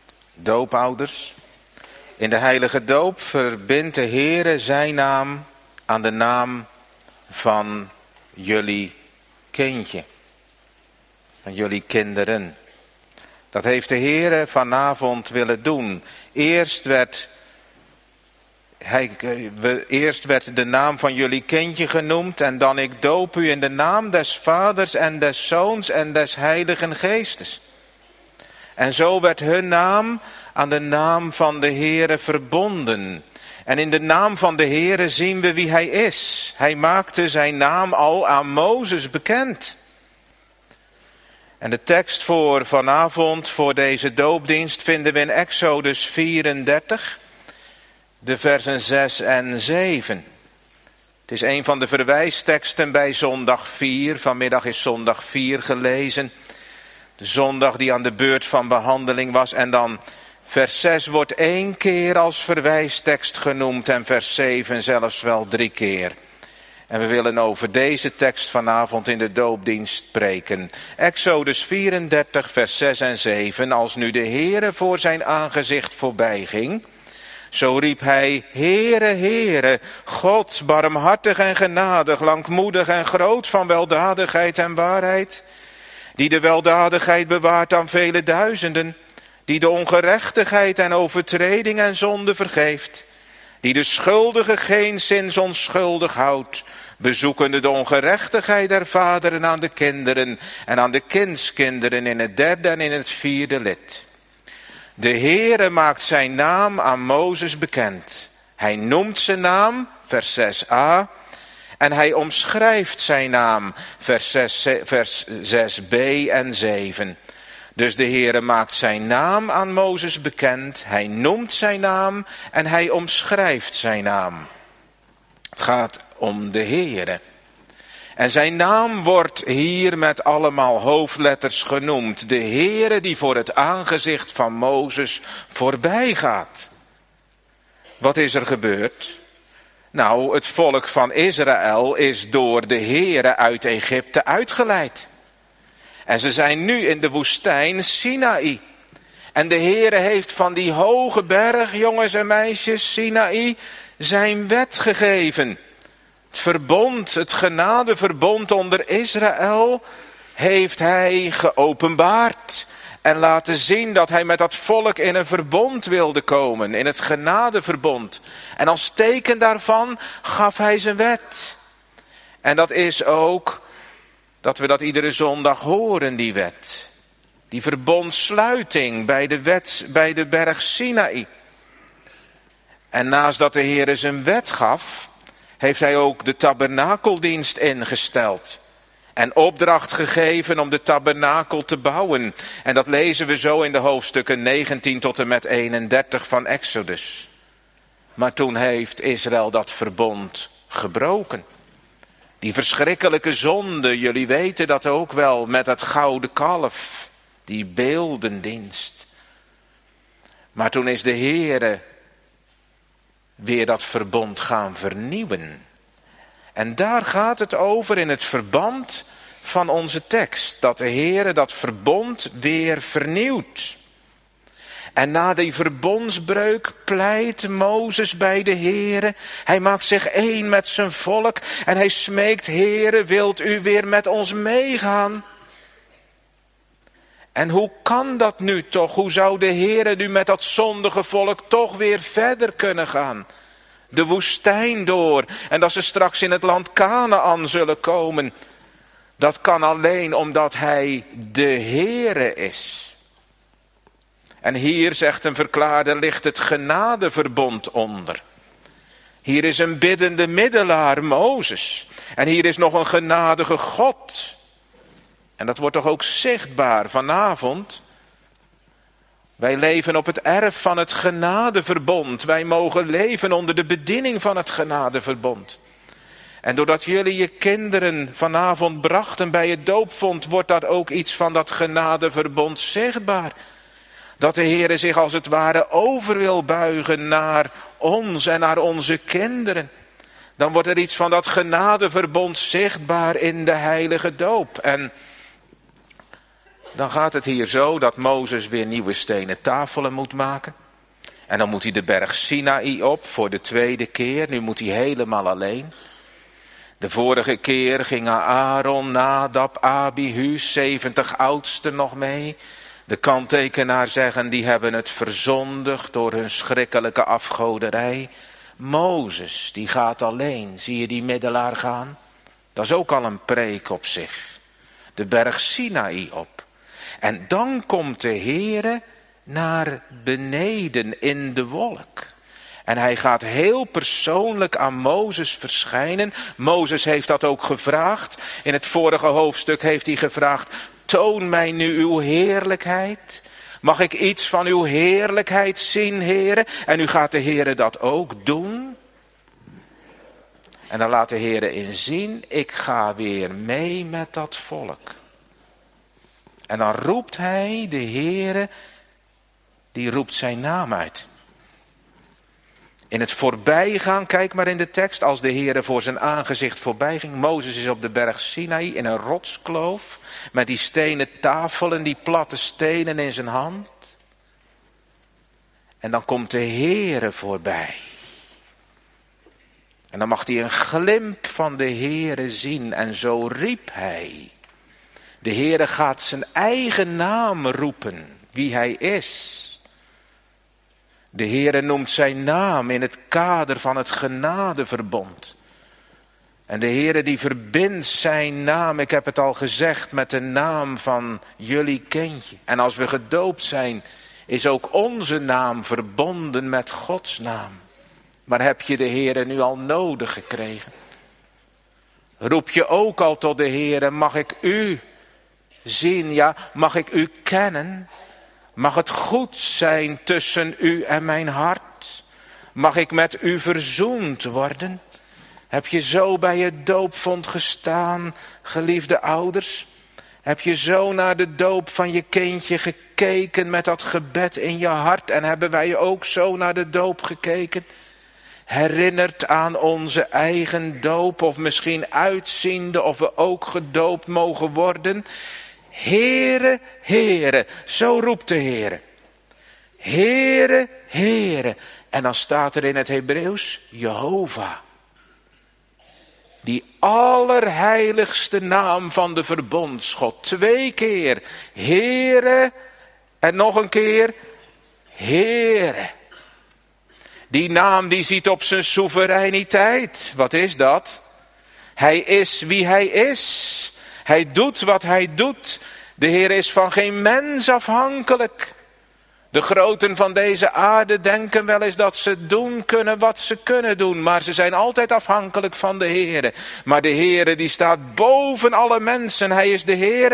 doopouders, in de heilige doop verbindt de Heere zijn naam aan de naam van jullie kindje, van jullie kinderen. Dat heeft de Heere vanavond willen doen. Eerst werd de naam van jullie kindje genoemd en dan ik doop u in de naam des Vaders en des Zoons en des Heiligen Geestes. En zo werd hun naam aan de naam van de Heere verbonden. En in de naam van de Heere zien we wie hij is. Hij maakte zijn naam al aan Mozes bekend. En de tekst voor vanavond, voor deze doopdienst, vinden we in Exodus 34, de versen 6 en 7. Het is een van de verwijsteksten bij zondag 4. Vanmiddag is zondag 4 gelezen. De zondag die aan de beurt van behandeling was. En dan vers 6 wordt 1 keer als verwijstekst genoemd en vers 7 zelfs wel 3 keer. En we willen over deze tekst vanavond in de doopdienst spreken. Exodus 34 vers 6 en 7. Als nu de Heere voor zijn aangezicht voorbij ging, zo riep hij: Heere, Heere, God, barmhartig en genadig, langmoedig en groot van weldadigheid en waarheid, die de weldadigheid bewaart aan vele duizenden, die de ongerechtigheid en overtreding en zonde vergeeft, die de schuldige geenszins onschuldig houdt, bezoekende de ongerechtigheid der vaderen aan de kinderen en aan de kindskinderen in het derde en in het vierde lid. De Heere maakt zijn naam aan Mozes bekend. Hij noemt zijn naam, vers 6a, en hij omschrijft zijn naam, vers 6b en 7. Dus de Heere maakt zijn naam aan Mozes bekend, hij noemt zijn naam en hij omschrijft zijn naam. Het gaat om de Heere. En zijn naam wordt hier met allemaal hoofdletters genoemd. De Heere die voor het aangezicht van Mozes voorbij gaat. Wat is er gebeurd? Nou, het volk van Israël is door de Heere uit Egypte uitgeleid. En ze zijn nu in de woestijn Sinaï. En de Heere heeft van die hoge berg, jongens en meisjes, Sinaï, zijn wet gegeven. Het verbond, het genadeverbond onder Israël, heeft hij geopenbaard. En laten zien dat hij met dat volk in een verbond wilde komen, in het genadeverbond. En als teken daarvan gaf hij zijn wet. En dat is ook dat we dat iedere zondag horen, die wet. Die verbondsluiting bij de berg Sinaï. En naast dat de Heer zijn wet gaf, heeft hij ook de tabernakeldienst ingesteld. En opdracht gegeven om de tabernakel te bouwen. En dat lezen we zo in de hoofdstukken 19 tot en met 31 van Exodus. Maar toen heeft Israël dat verbond gebroken. Die verschrikkelijke zonde, jullie weten dat ook wel, met het gouden kalf. Die beeldendienst. Maar toen is de Heere weer dat verbond gaan vernieuwen. En daar gaat het over in het verband van onze tekst. Dat de Heere dat verbond weer vernieuwt. En na die verbondsbreuk pleit Mozes bij de Heere. Hij maakt zich één met zijn volk. En hij smeekt: Heere, wilt u weer met ons meegaan? En hoe kan dat nu toch? Hoe zou de Heere nu met dat zondige volk toch weer verder kunnen gaan? De woestijn door. En dat ze straks in het land Kanaän zullen komen. Dat kan alleen omdat hij de Heere is. En hier, zegt een verklaarder, ligt het genadeverbond onder. Hier is een biddende middelaar, Mozes. En hier is nog een genadige God. En dat wordt toch ook zichtbaar vanavond. Wij leven op het erf van het genadeverbond. Wij mogen leven onder de bediening van het genadeverbond. En doordat jullie je kinderen vanavond brachten bij het doopvond, wordt dat ook iets van dat genadeverbond zichtbaar. Dat de Heere zich als het ware over wil buigen naar ons en naar onze kinderen. Dan wordt er iets van dat genadeverbond zichtbaar in de heilige doop. En dan gaat het hier zo dat Mozes weer nieuwe stenen tafelen moet maken. En dan moet hij de berg Sinaï op voor de tweede keer. Nu moet hij helemaal alleen. De vorige keer gingen Aaron, Nadab, Abihu, 70 oudsten nog mee. De kanttekenaar zeggen, die hebben het verzondigd door hun schrikkelijke afgoderij. Mozes, die gaat alleen. Zie je die middelaar gaan? Dat is ook al een preek op zich. De berg Sinaï op. En dan komt de Heere naar beneden in de wolk. En hij gaat heel persoonlijk aan Mozes verschijnen. Mozes heeft dat ook gevraagd. In het vorige hoofdstuk heeft hij gevraagd: toon mij nu uw heerlijkheid. Mag ik iets van uw heerlijkheid zien, Heere? En nu gaat de Heere dat ook doen. En dan laat de Heere inzien: ik ga weer mee met dat volk. En dan roept hij, de Heere, die roept zijn naam uit. In het voorbijgaan, kijk maar in de tekst, als de Heere voor zijn aangezicht voorbij ging. Mozes is op de berg Sinaï in een rotskloof met die stenen tafelen, die platte stenen in zijn hand. En dan komt de Heere voorbij. En dan mag hij een glimp van de Heere zien en zo riep hij. De Heere gaat zijn eigen naam roepen, wie hij is. De Heere noemt zijn naam in het kader van het genadeverbond. En de Heere die verbindt zijn naam, ik heb het al gezegd, met de naam van jullie kindje. En als we gedoopt zijn, is ook onze naam verbonden met Gods naam. Maar heb je de Heere nu al nodig gekregen? Roep je ook al tot de Heere, mag ik u zien, ja, mag ik u kennen? Mag het goed zijn tussen u en mijn hart? Mag ik met u verzoend worden? Heb je zo bij het doopvont gestaan, geliefde ouders? Heb je zo naar de doop van je kindje gekeken met dat gebed in je hart? En hebben wij ook zo naar de doop gekeken? Herinnerd aan onze eigen doop, of misschien uitziende of we ook gedoopt mogen worden? Heere, Heere, zo roept de Heere. Heere, Heere. En dan staat er in het Hebreeuws Jehovah. Die allerheiligste naam van de verbondsgod. 2 keer Heere en nog een keer Heere. Die naam die ziet op zijn soevereiniteit. Wat is dat? Hij is wie hij is. Hij doet wat hij doet. De Heer is van geen mens afhankelijk. De groten van deze aarde denken wel eens dat ze doen kunnen wat ze kunnen doen. Maar ze zijn altijd afhankelijk van de Heer. Maar de Heer die staat boven alle mensen. Hij is de Heer.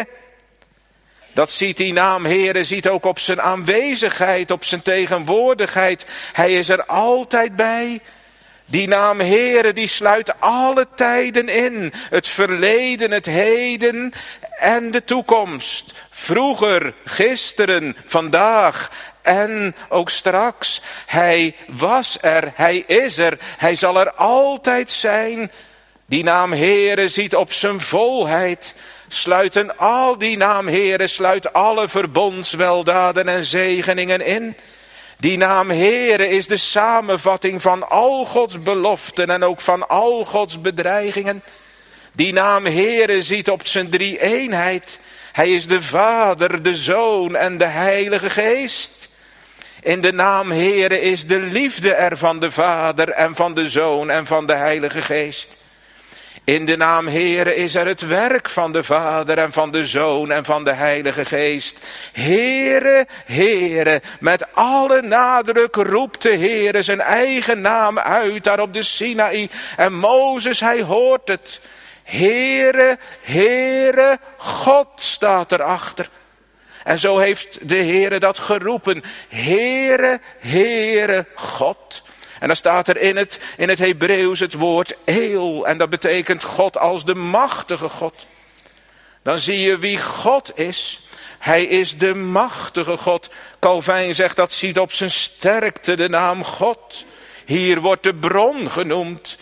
Dat ziet die naam Heere, ziet ook op zijn aanwezigheid, op zijn tegenwoordigheid. Hij is er altijd bij. Die naam Heere, die sluit alle tijden in. Het verleden, het heden en de toekomst. Vroeger, gisteren, vandaag en ook straks. Hij was er, hij is er, hij zal er altijd zijn. Die naam Heere ziet op zijn volheid. Sluiten al die naam Heere, sluit alle verbondsweldaden en zegeningen in. Die naam Heere is de samenvatting van al Gods beloften en ook van al Gods bedreigingen. Die naam Heere ziet op zijn drie-eenheid. Hij is de Vader, de Zoon en de Heilige Geest. In de naam Heere is de liefde er van de Vader en van de Zoon en van de Heilige Geest. In de naam Heere is er het werk van de Vader en van de Zoon en van de Heilige Geest. Heere, Heere, met alle nadruk roept de Heere zijn eigen naam uit daar op de Sinaï. En Mozes, hij hoort het. Heere, Heere, God staat erachter. En zo heeft de Heere dat geroepen. Heere, Heere, God. En dan staat er in het Hebreeuws het woord El. En dat betekent God als de machtige God. Dan zie je wie God is. Hij is de machtige God. Calvijn zegt dat ziet op zijn sterkte de naam God. Hier wordt de bron genoemd.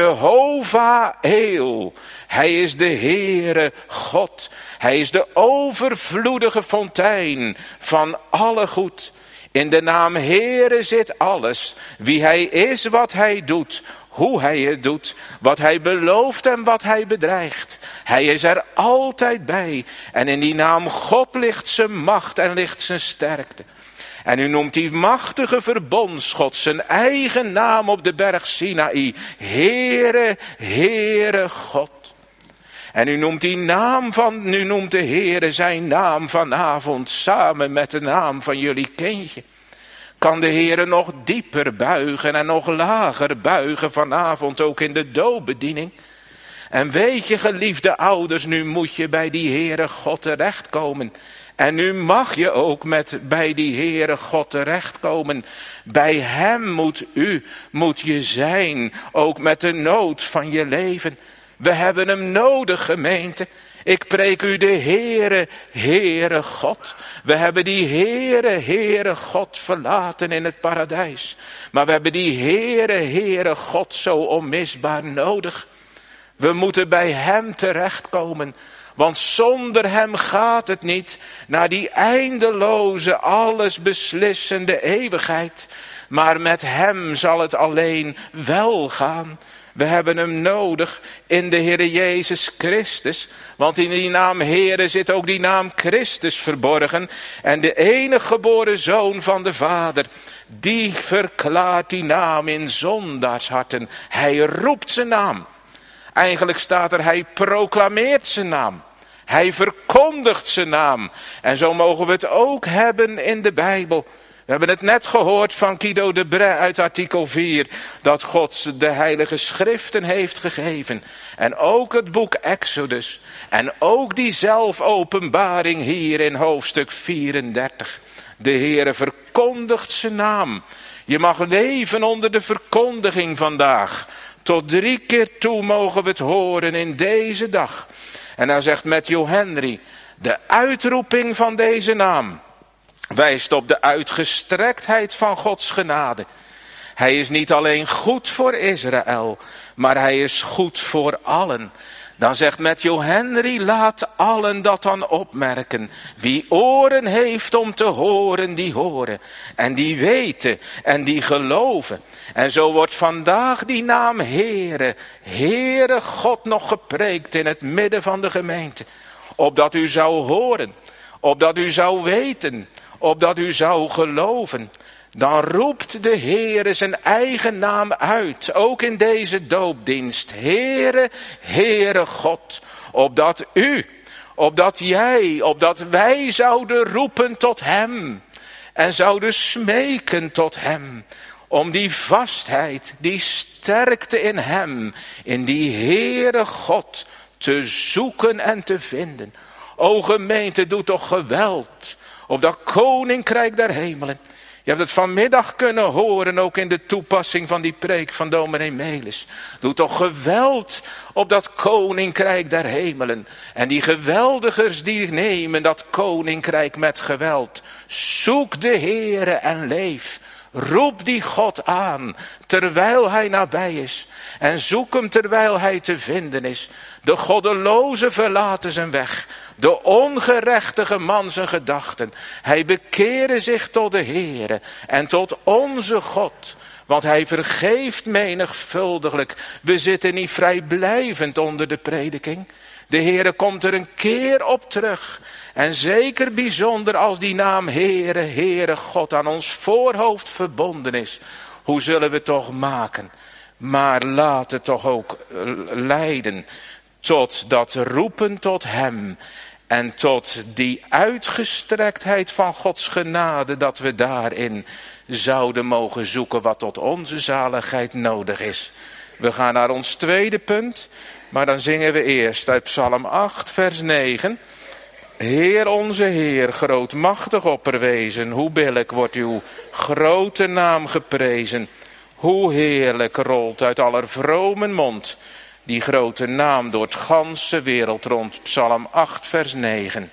Jehovah El. Hij is de Heere God. Hij is de overvloedige fontein van alle goed. In de naam Heere zit alles. Wie hij is, wat hij doet. Hoe hij het doet. Wat hij belooft en wat hij bedreigt. Hij is er altijd bij. En in die naam God ligt zijn macht en ligt zijn sterkte. En u noemt die machtige verbondsgod zijn eigen naam op de berg Sinaï. Heere, Heere God. En u noemt nu noemt de Heere zijn naam vanavond samen met de naam van jullie kindje. Kan de Heere nog dieper buigen en nog lager buigen vanavond ook in de doopbediening? En weet je, geliefde ouders, nu moet je bij die Heere God terechtkomen. En nu mag je ook bij die Heere God terechtkomen. Bij hem moet je zijn, ook met de nood van je leven. We hebben hem nodig, gemeente. Ik preek u de Heere, Heere God. We hebben die Heere, Heere God verlaten in het paradijs. Maar we hebben die Heere, Heere God zo onmisbaar nodig. We moeten bij hem terechtkomen. Want zonder hem gaat het niet naar die eindeloze, alles beslissende eeuwigheid. Maar met hem zal het alleen wel gaan. We hebben hem nodig in de Heere Jezus Christus. Want in die naam Heere zit ook die naam Christus verborgen. En de enige geboren Zoon van de Vader, die verklaart die naam in zondaarsharten. Hij roept zijn naam. Eigenlijk staat er, hij proclameert zijn naam. Hij verkondigt zijn naam. En zo mogen we het ook hebben in de Bijbel. We hebben het net gehoord van Guido de Brès uit artikel 4. Dat God de heilige schriften heeft gegeven. En ook het boek Exodus. En ook die zelfopenbaring hier in hoofdstuk 34. De Heere verkondigt zijn naam. Je mag leven onder de verkondiging vandaag. Tot 3 keer toe mogen we het horen in deze dag. En dan zegt Matthew Henry, de uitroeping van deze naam wijst op de uitgestrektheid van Gods genade. Hij is niet alleen goed voor Israël, maar hij is goed voor allen. Dan zegt Matthew Henry, laat allen dat dan opmerken. Wie oren heeft om te horen, die horen. En die weten en die geloven. En zo wordt vandaag die naam Heere, Heere God nog gepreekt in het midden van de gemeente. Opdat u zou horen, opdat u zou weten, opdat u zou geloven. Dan roept de Heere zijn eigen naam uit, ook in deze doopdienst. Heere, Heere God, opdat u, opdat jij, opdat wij zouden roepen tot hem. En zouden smeken tot hem. Om die vastheid, die sterkte in hem, in die Heere God te zoeken en te vinden. O gemeente, doe toch geweld op dat koninkrijk der hemelen. Je hebt het vanmiddag kunnen horen, ook in de toepassing van die preek van dominee Melis. Doe toch geweld op dat koninkrijk der hemelen. En die geweldigers die nemen dat koninkrijk met geweld. Zoek de Heere en leef. Roep die God aan, terwijl hij nabij is. En zoek hem terwijl hij te vinden is. De goddeloze verlaten zijn weg. De ongerechtige man zijn gedachten. Hij bekere zich tot de Heere en tot onze God. Want hij vergeeft menigvuldiglijk. We zitten niet vrijblijvend onder de prediking. De Heere komt er een keer op terug. En zeker bijzonder als die naam Heere, Heere God aan ons voorhoofd verbonden is. Hoe zullen we toch maken? Maar laat het toch ook leiden tot dat roepen tot hem. En tot die uitgestrektheid van Gods genade, dat we daarin zouden mogen zoeken wat tot onze zaligheid nodig is. We gaan naar ons tweede punt, maar dan zingen we eerst uit Psalm 8, vers 9. Heer onze Heer, grootmachtig opperwezen, hoe billijk wordt uw grote naam geprezen. Hoe heerlijk rolt uit aller vromen mond die grote naam door het ganse wereld rond. Psalm 8, vers 9.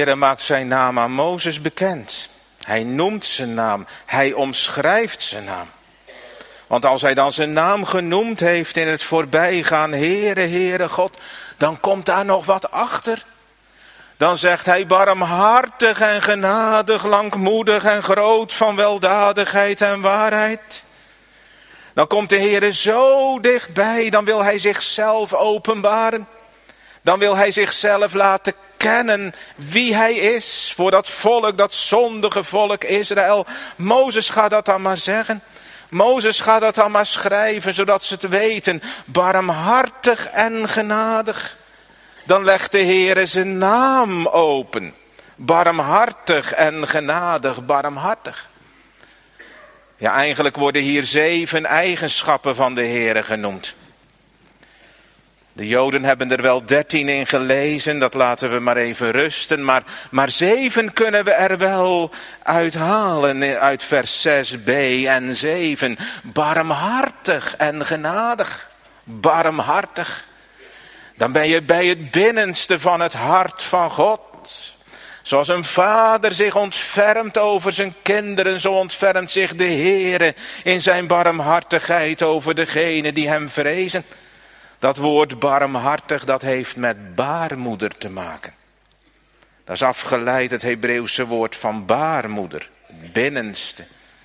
Heere maakt zijn naam aan Mozes bekend. Hij noemt zijn naam, hij omschrijft zijn naam. Want als hij dan zijn naam genoemd heeft in het voorbijgaan, Heere, Heere God, dan komt daar nog wat achter. Dan zegt hij barmhartig en genadig, langmoedig en groot van weldadigheid en waarheid. Dan komt de Heere zo dichtbij, dan wil hij zichzelf openbaren. Dan wil hij zichzelf laten kennen wie hij is voor dat volk, dat zondige volk Israël. Mozes gaat dat dan maar zeggen. Mozes gaat dat dan maar schrijven, zodat ze het weten. Barmhartig en genadig. Dan legt de Heere zijn naam open. Barmhartig en genadig, barmhartig. Ja, eigenlijk worden hier 7 eigenschappen van de Heere genoemd. De Joden hebben er wel 13 in gelezen, dat laten we maar even rusten. Maar 7 kunnen we er wel uithalen uit vers 6b en 7. Barmhartig en genadig. Barmhartig. Dan ben je bij het binnenste van het hart van God. Zoals een vader zich ontfermt over zijn kinderen, zo ontfermt zich de Heere in zijn barmhartigheid over degenen die hem vrezen. Dat woord barmhartig, dat heeft met baarmoeder te maken. Dat is afgeleid het Hebreeuwse woord van baarmoeder. Het binnenste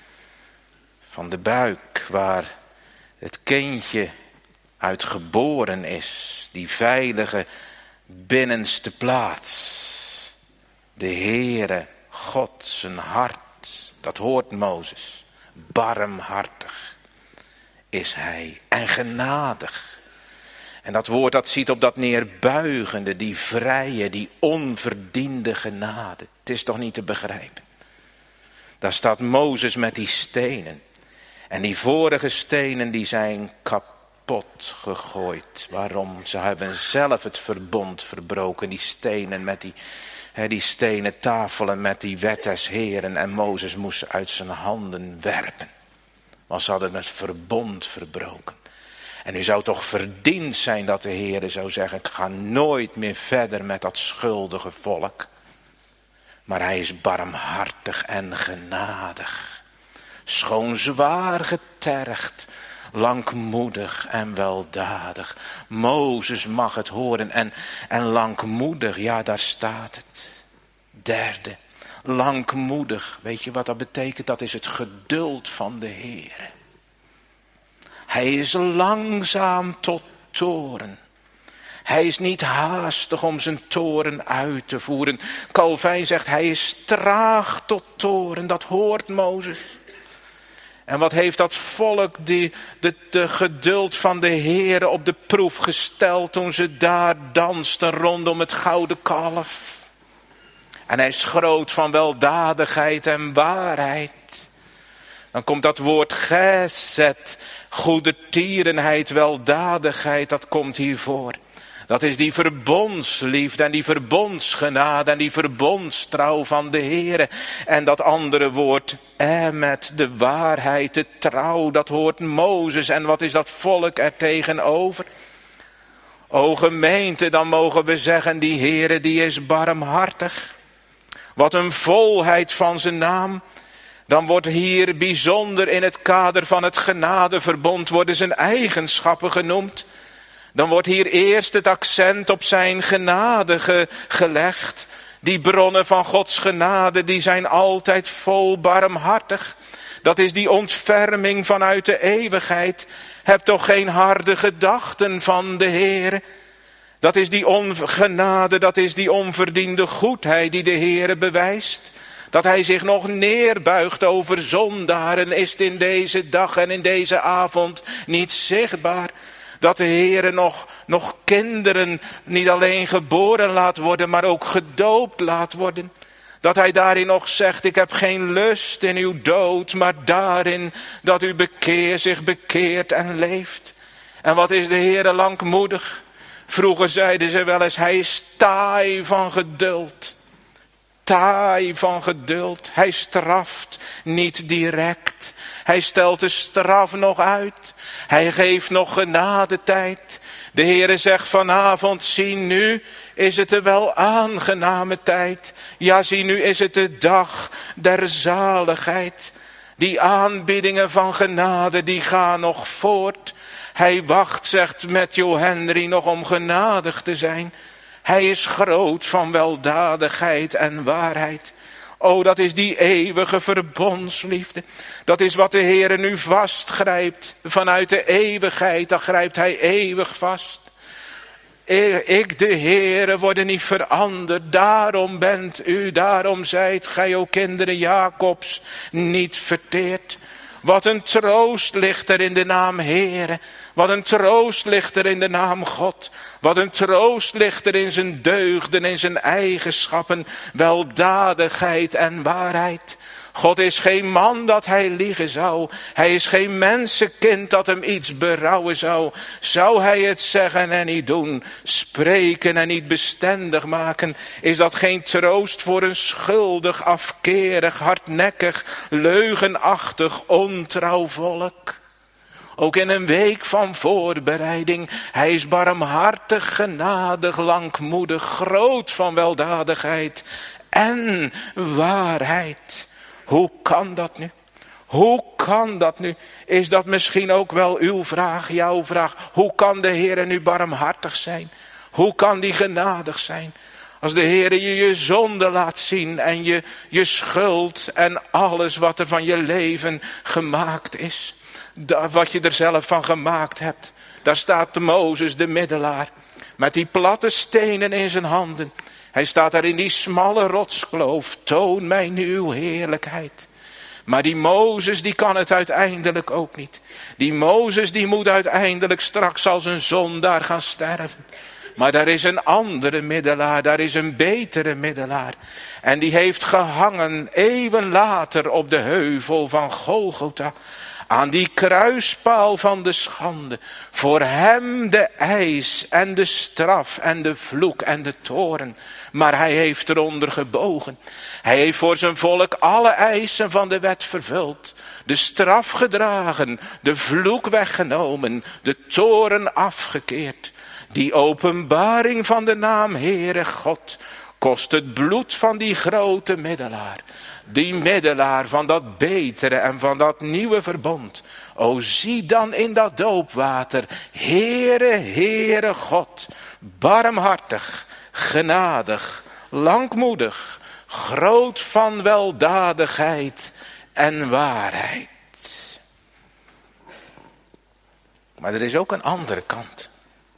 van de buik waar het kindje uit geboren is. Die veilige binnenste plaats. De Heere, God, zijn hart, dat hoort Mozes. Barmhartig is hij en genadig. En dat woord dat ziet op dat neerbuigende, die vrije, die onverdiende genade. Het is toch niet te begrijpen. Daar staat Mozes met die stenen. En die vorige stenen die zijn kapot gegooid. Waarom? Ze hebben zelf het verbond verbroken. Die stenen met die stenen tafelen met die wet des Heren. En Mozes moest ze uit zijn handen werpen. Want ze hadden het verbond verbroken. En u zou toch verdiend zijn dat de Heere zou zeggen, ik ga nooit meer verder met dat schuldige volk. Maar hij is barmhartig en genadig. Schoon zwaar getergd, langmoedig en weldadig. Mozes mag het horen en langmoedig, ja daar staat het. Derde, langmoedig, weet je wat dat betekent? Dat is het geduld van de Heere. Hij is langzaam tot toorn. Hij is niet haastig om zijn toorn uit te voeren. Calvijn zegt hij is traag tot toorn. Dat hoort Mozes. En wat heeft dat volk de geduld van de Heere op de proef gesteld toen ze daar dansten rondom het gouden kalf. En hij is groot van weldadigheid en waarheid. Dan komt dat woord gesed, goede tierenheid, weldadigheid, dat komt hiervoor. Dat is die verbondsliefde en die verbondsgenade en die verbondstrouw van de Heere. En dat andere woord, met de waarheid, de trouw, dat hoort Mozes. En wat is dat volk er tegenover? O gemeente, dan mogen we zeggen, die Heere die is barmhartig. Wat een volheid van zijn naam. Dan wordt hier bijzonder in het kader van het genadeverbond worden zijn eigenschappen genoemd. Dan wordt hier eerst het accent op zijn genade gelegd. Die bronnen van Gods genade, die zijn altijd vol barmhartig. Dat is die ontferming vanuit de eeuwigheid. Heb toch geen harde gedachten van de Heere. Dat is die genade, dat is die onverdiende goedheid die de Heere bewijst. Dat hij zich nog neerbuigt over zondaren, is het in deze dag en in deze avond niet zichtbaar. Dat de Heere nog kinderen niet alleen geboren laat worden, maar ook gedoopt laat worden. Dat hij daarin nog zegt, ik heb geen lust in uw dood, maar daarin dat u zich bekeert en leeft. En wat is de Heere langmoedig? Vroeger zeiden ze wel eens, hij is taai van geduld. Taai van geduld. Hij straft niet direct. Hij stelt de straf nog uit. Hij geeft nog genadetijd. De Heere zegt vanavond, zie nu is het de wel aangename tijd. Ja, zie nu is het de dag der zaligheid. Die aanbiedingen van genade, die gaan nog voort. Hij wacht, zegt Matthew Henry, nog om genadig te zijn. Hij is groot van weldadigheid en waarheid. O, dat is die eeuwige verbondsliefde. Dat is wat de Heere nu vastgrijpt. Vanuit de eeuwigheid, dan grijpt hij eeuwig vast. Ik, de Heere, worden niet veranderd. Daarom bent u, daarom zijt gij, o kinderen Jacobs, niet verteerd. Wat een troost ligt er in de naam Heere. Wat een troost ligt er in de naam God. Wat een troost ligt er in zijn deugden, in zijn eigenschappen, weldadigheid en waarheid. God is geen man dat hij liegen zou. Hij is geen mensenkind dat hem iets berouwen zou. Zou hij het zeggen en niet doen, spreken en niet bestendig maken, is dat geen troost voor een schuldig, afkerig, hardnekkig, leugenachtig, ontrouw volk. Ook in een week van voorbereiding, hij is barmhartig, genadig, langmoedig, groot van weldadigheid en waarheid. Hoe kan dat nu? Hoe kan dat nu? Is dat misschien ook wel uw vraag, jouw vraag? Hoe kan de Heere nu barmhartig zijn? Hoe kan die genadig zijn? Als de Heere je zonde laat zien en je schuld en alles wat er van je leven gemaakt is. Wat je er zelf van gemaakt hebt. Daar staat de Mozes, de middelaar, met die platte stenen in zijn handen. Hij staat daar in die smalle rotskloof. Toon mij nu uw heerlijkheid. Maar die Mozes, die kan het uiteindelijk ook niet. Die Mozes, die moet uiteindelijk straks als een zondaar gaan sterven. Maar daar is een andere middelaar, daar is een betere middelaar. En die heeft gehangen eeuwen later op de heuvel van Golgotha. Aan die kruispaal van de schande. Voor hem de eis en de straf en de vloek en de toorn. Maar hij heeft eronder gebogen. Hij heeft voor zijn volk alle eisen van de wet vervuld. De straf gedragen, de vloek weggenomen, de toorn afgekeerd. Die openbaring van de naam Heere God kost het bloed van die grote middelaar. Die middelaar van dat betere en van dat nieuwe verbond. O, zie dan in dat doopwater, Heere, Heere God, barmhartig, genadig, langmoedig, groot van weldadigheid en waarheid. Maar er is ook een andere kant.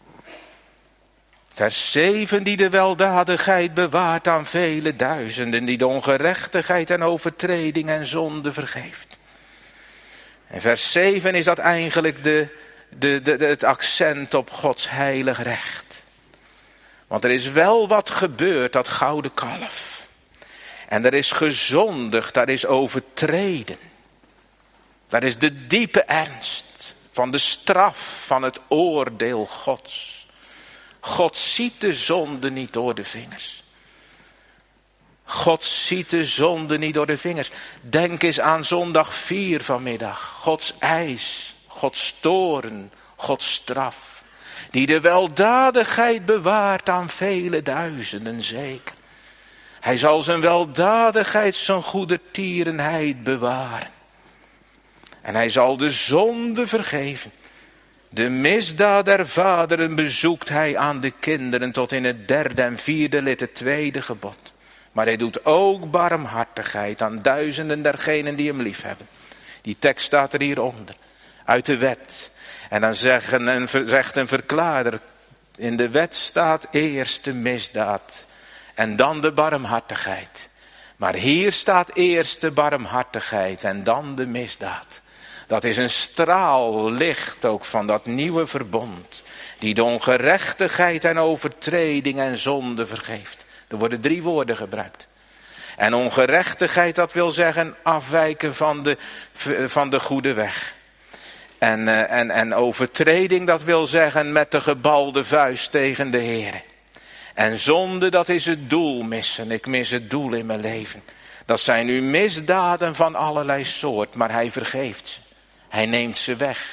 Vers 7, die de weldadigheid bewaart aan vele duizenden, die de ongerechtigheid en overtreding en zonde vergeeft. En vers 7 is dat eigenlijk het accent op Gods heilig recht. Want er is wel wat gebeurd, dat gouden kalf. En er is gezondigd, daar is overtreden. Daar is de diepe ernst van de straf van het oordeel Gods. God ziet de zonde niet door de vingers. God ziet de zonde niet door de vingers. Denk eens aan zondag 4 vanmiddag. Gods eis, Gods toorn, Gods straf. Die de weldadigheid bewaart aan vele duizenden zeker. Hij zal zijn weldadigheid, zijn goedertierenheid bewaren. En hij zal de zonde vergeven. De misdaad der vaderen bezoekt hij aan de kinderen tot in het 3e en 4e lid, het 2e gebod. Maar hij doet ook barmhartigheid aan duizenden dergenen die hem lief hebben. Die tekst staat er hieronder, uit de wet. En dan zegt een verklaarder, in de wet staat eerst de misdaad en dan de barmhartigheid. Maar hier staat eerst de barmhartigheid en dan de misdaad. Dat is een straal licht ook van dat nieuwe verbond. Die de ongerechtigheid en overtreding en zonde vergeeft. Er worden 3 woorden gebruikt. En ongerechtigheid, dat wil zeggen afwijken van de goede weg. En overtreding, dat wil zeggen met de gebalde vuist tegen de Heer. En zonde, dat is het doel missen. Ik mis het doel in mijn leven. Dat zijn nu misdaden van allerlei soort, maar hij vergeeft ze. Hij neemt ze weg.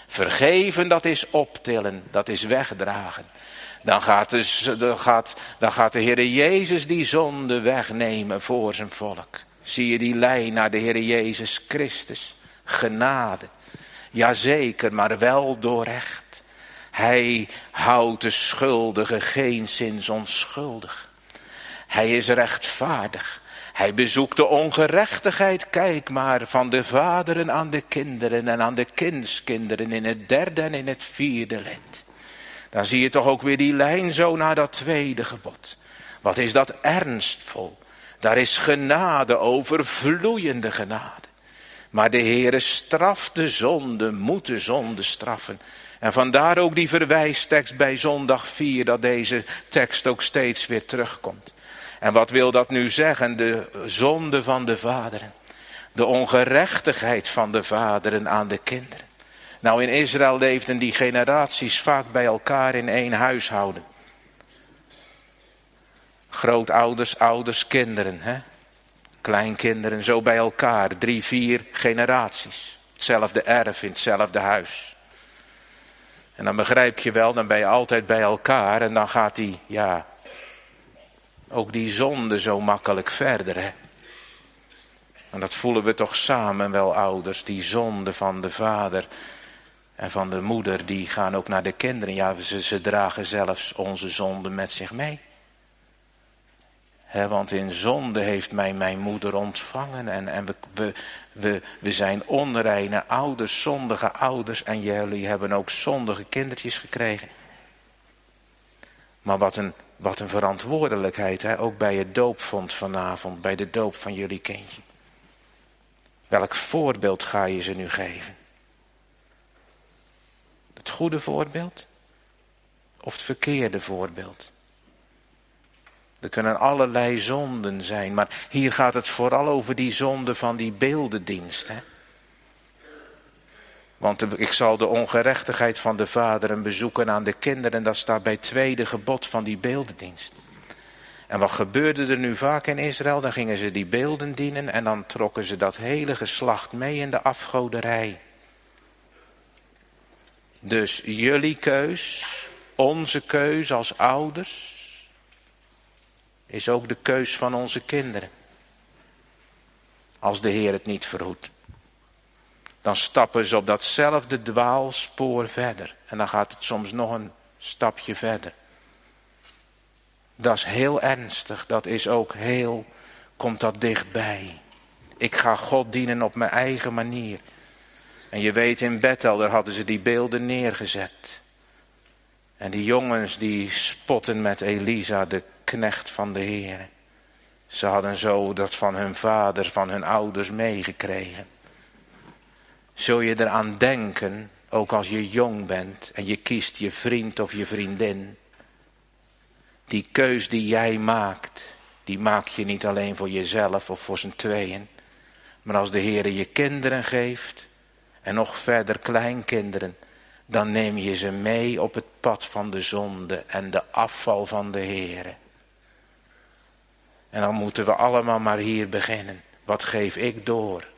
Vergeven, dat is optillen, dat is wegdragen. Dan gaat de Heere Jezus die zonde wegnemen voor zijn volk. Zie je die lijn naar de Heere Jezus Christus? Genade. Jazeker, maar wel door recht. Hij houdt de schuldige geenszins onschuldig. Hij is rechtvaardig. Hij bezoekt de ongerechtigheid, kijk maar, van de vaderen aan de kinderen en aan de kindskinderen in het derde en in het vierde lid. Dan zie je toch ook weer die lijn zo naar dat tweede gebod. Wat is dat ernstvol. Daar is genade, overvloeiende genade. Maar de Heere straft de zonde, moet de zonde straffen. En vandaar ook die verwijstekst bij zondag 4, dat deze tekst ook steeds weer terugkomt. En wat wil dat nu zeggen? De zonde van de vaderen. De ongerechtigheid van de vaderen aan de kinderen. Nou, in Israël leefden die generaties vaak bij elkaar in één huishouden. Grootouders, ouders, kinderen, hè? Kleinkinderen, zo bij elkaar. 3, 4 generaties. Hetzelfde erf in hetzelfde huis. En dan begrijp je wel, dan ben je altijd bij elkaar en dan gaat ook die zonde zo makkelijk verder, hè. En dat voelen we toch samen wel, ouders. Die zonde van de vader en van de moeder, die gaan ook naar de kinderen. Ja, ze dragen zelfs onze zonde met zich mee. Want in zonde heeft mij mijn moeder ontvangen. En we zijn onreine ouders, zondige ouders. En jullie hebben ook zondige kindertjes gekregen. Maar wat een verantwoordelijkheid, hè? Ook bij het doopvond vanavond, bij de doop van jullie kindje. Welk voorbeeld ga je ze nu geven? Het goede voorbeeld? Of het verkeerde voorbeeld? Er kunnen allerlei zonden zijn, maar hier gaat het vooral over die zonde van die beeldendienst, hè? Want ik zal de ongerechtigheid van de vaderen bezoeken aan de kinderen. Dat staat bij het tweede gebod van die beeldendienst. En wat gebeurde er nu vaak in Israël? Dan gingen ze die beelden dienen en dan trokken ze dat hele geslacht mee in de afgoderij. Dus jullie keus, onze keus als ouders, is ook de keus van onze kinderen. Als de Heer het niet verhoedt. Dan stappen ze op datzelfde dwaalspoor verder. En dan gaat het soms nog een stapje verder. Dat is heel ernstig. Dat is ook komt dat dichtbij. Ik ga God dienen op mijn eigen manier. En je weet, in Bethel, daar hadden ze die beelden neergezet. En die jongens die spotten met Elisa, de knecht van de Heer. Ze hadden zo dat van hun vader, van hun ouders meegekregen. Zul je eraan denken, ook als je jong bent en je kiest je vriend of je vriendin. Die keus die jij maakt, die maak je niet alleen voor jezelf of voor z'n tweeën. Maar als de Heer je kinderen geeft en nog verder kleinkinderen, dan neem je ze mee op het pad van de zonde en de afval van de Heer. En dan moeten we allemaal maar hier beginnen. Wat geef ik door?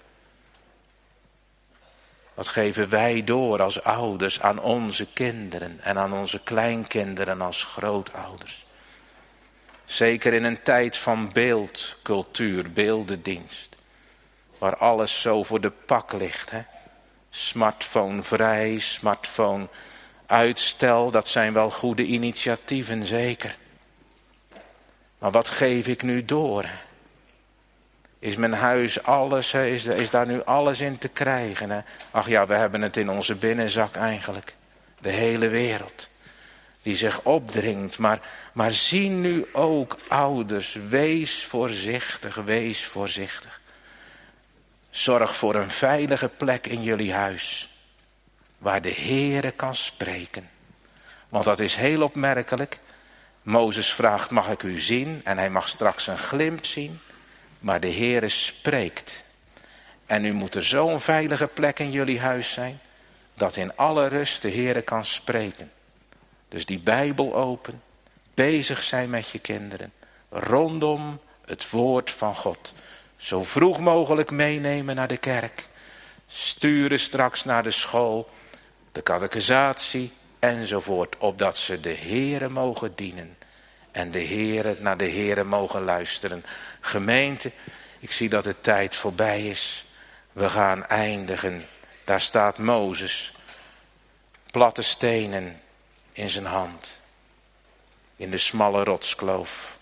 Wat geven wij door als ouders aan onze kinderen en aan onze kleinkinderen als grootouders? Zeker in een tijd van beeldcultuur, beeldendienst. Waar alles zo voor de pak ligt. Hè? Smartphone vrij, smartphone uitstel, dat zijn wel goede initiatieven, zeker. Maar wat geef ik nu door? Is mijn huis alles, is daar nu alles in te krijgen? Hè? Ach ja, we hebben het in onze binnenzak eigenlijk. De hele wereld. Die zich opdringt. Maar zie nu ook, ouders, wees voorzichtig, wees voorzichtig. Zorg voor een veilige plek in jullie huis. Waar de Heere kan spreken. Want dat is heel opmerkelijk. Mozes vraagt, mag ik u zien? En hij mag straks een glimp zien. Maar de Heere spreekt. En nu moet er zo'n veilige plek in jullie huis zijn. Dat in alle rust de Heere kan spreken. Dus die Bijbel open. Bezig zijn met je kinderen. Rondom het woord van God. Zo vroeg mogelijk meenemen naar de kerk. Sturen straks naar de school. de catechisatie enzovoort, opdat ze de Heere mogen dienen en naar de Heere mogen luisteren. Gemeente, ik zie dat de tijd voorbij is. We gaan eindigen. Daar staat Mozes, platte stenen in zijn hand, in de smalle rotskloof.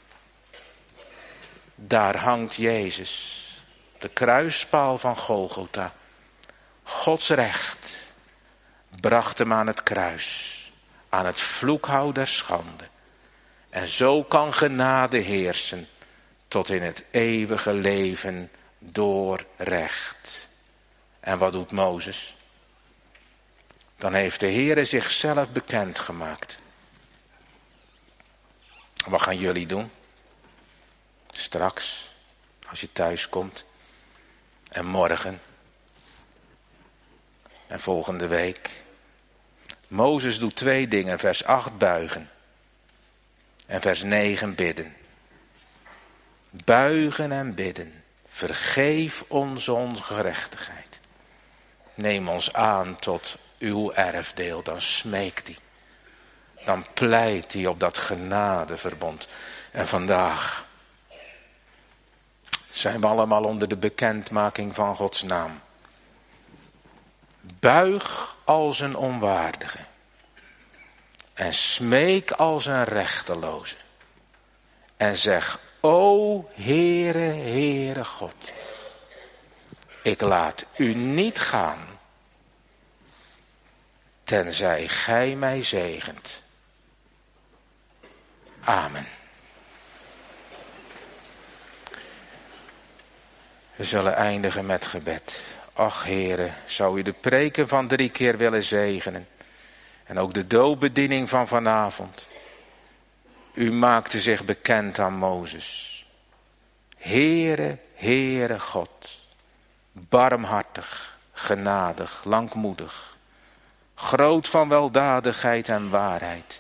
Daar hangt Jezus, de kruispaal van Golgotha. Gods recht bracht hem aan het kruis, aan het vloekhout der schande. En zo kan genade heersen tot in het eeuwige leven door recht. En wat doet Mozes? Dan heeft de Heere zichzelf bekendgemaakt. Wat gaan jullie doen? Straks, als je thuis komt. En morgen. En volgende week. Mozes doet 2 dingen. Vers 8 buigen. En vers 9 bidden. Buigen en bidden. Vergeef ons onze gerechtigheid. Neem ons aan tot uw erfdeel. Dan smeekt hij. Dan pleit hij op dat genadeverbond. En vandaag zijn we allemaal onder de bekendmaking van Gods naam. Buig als een onwaardige. En smeek als een rechteloze. En zeg, o Heere, Heere God. Ik laat u niet gaan. Tenzij gij mij zegent. Amen. We zullen eindigen met gebed. Ach Heere, zou u de preken van 3 keer willen zegenen. En ook de doopbediening van vanavond. U maakte zich bekend aan Mozes. Heere, Heere God. Barmhartig, genadig, langmoedig. Groot van weldadigheid en waarheid.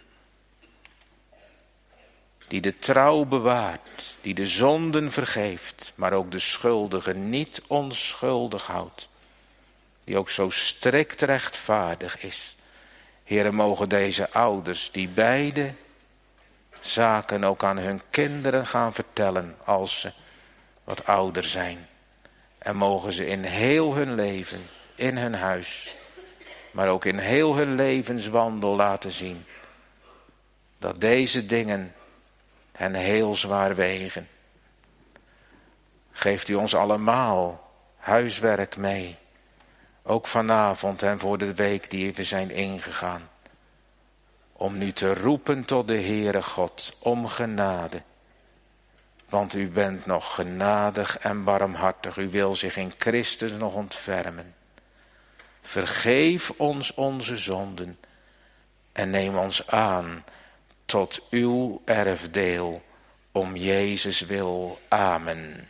Die de trouw bewaart, die de zonden vergeeft, maar ook de schuldigen niet onschuldig houdt. Die ook zo strikt rechtvaardig is. Heere, mogen deze ouders, die beide zaken ook aan hun kinderen gaan vertellen als ze wat ouder zijn. En mogen ze in heel hun leven, in hun huis, maar ook in heel hun levenswandel laten zien. Dat deze dingen hen heel zwaar wegen. Geeft u ons allemaal huiswerk mee. Ook vanavond en voor de week die we zijn ingegaan. Om nu te roepen tot de Heere God om genade. Want u bent nog genadig en barmhartig. U wil zich in Christus nog ontfermen. Vergeef ons onze zonden. En neem ons aan tot uw erfdeel. Om Jezus wil. Amen.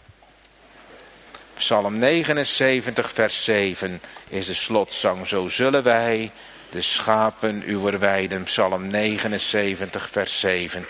Psalm 79 vers 7 is de slotzang. Zo zullen wij de schapen uwer weiden. Psalm 79 vers 7.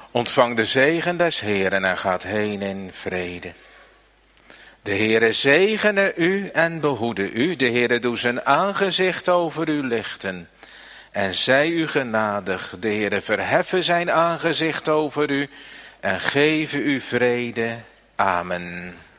Ontvang de zegen des Heeren en gaat heen in vrede. De Heere zegene u en behoede u. De Heere doe zijn aangezicht over u lichten en zij u genadig. De Heere verheffen zijn aangezicht over u en geven u vrede. Amen.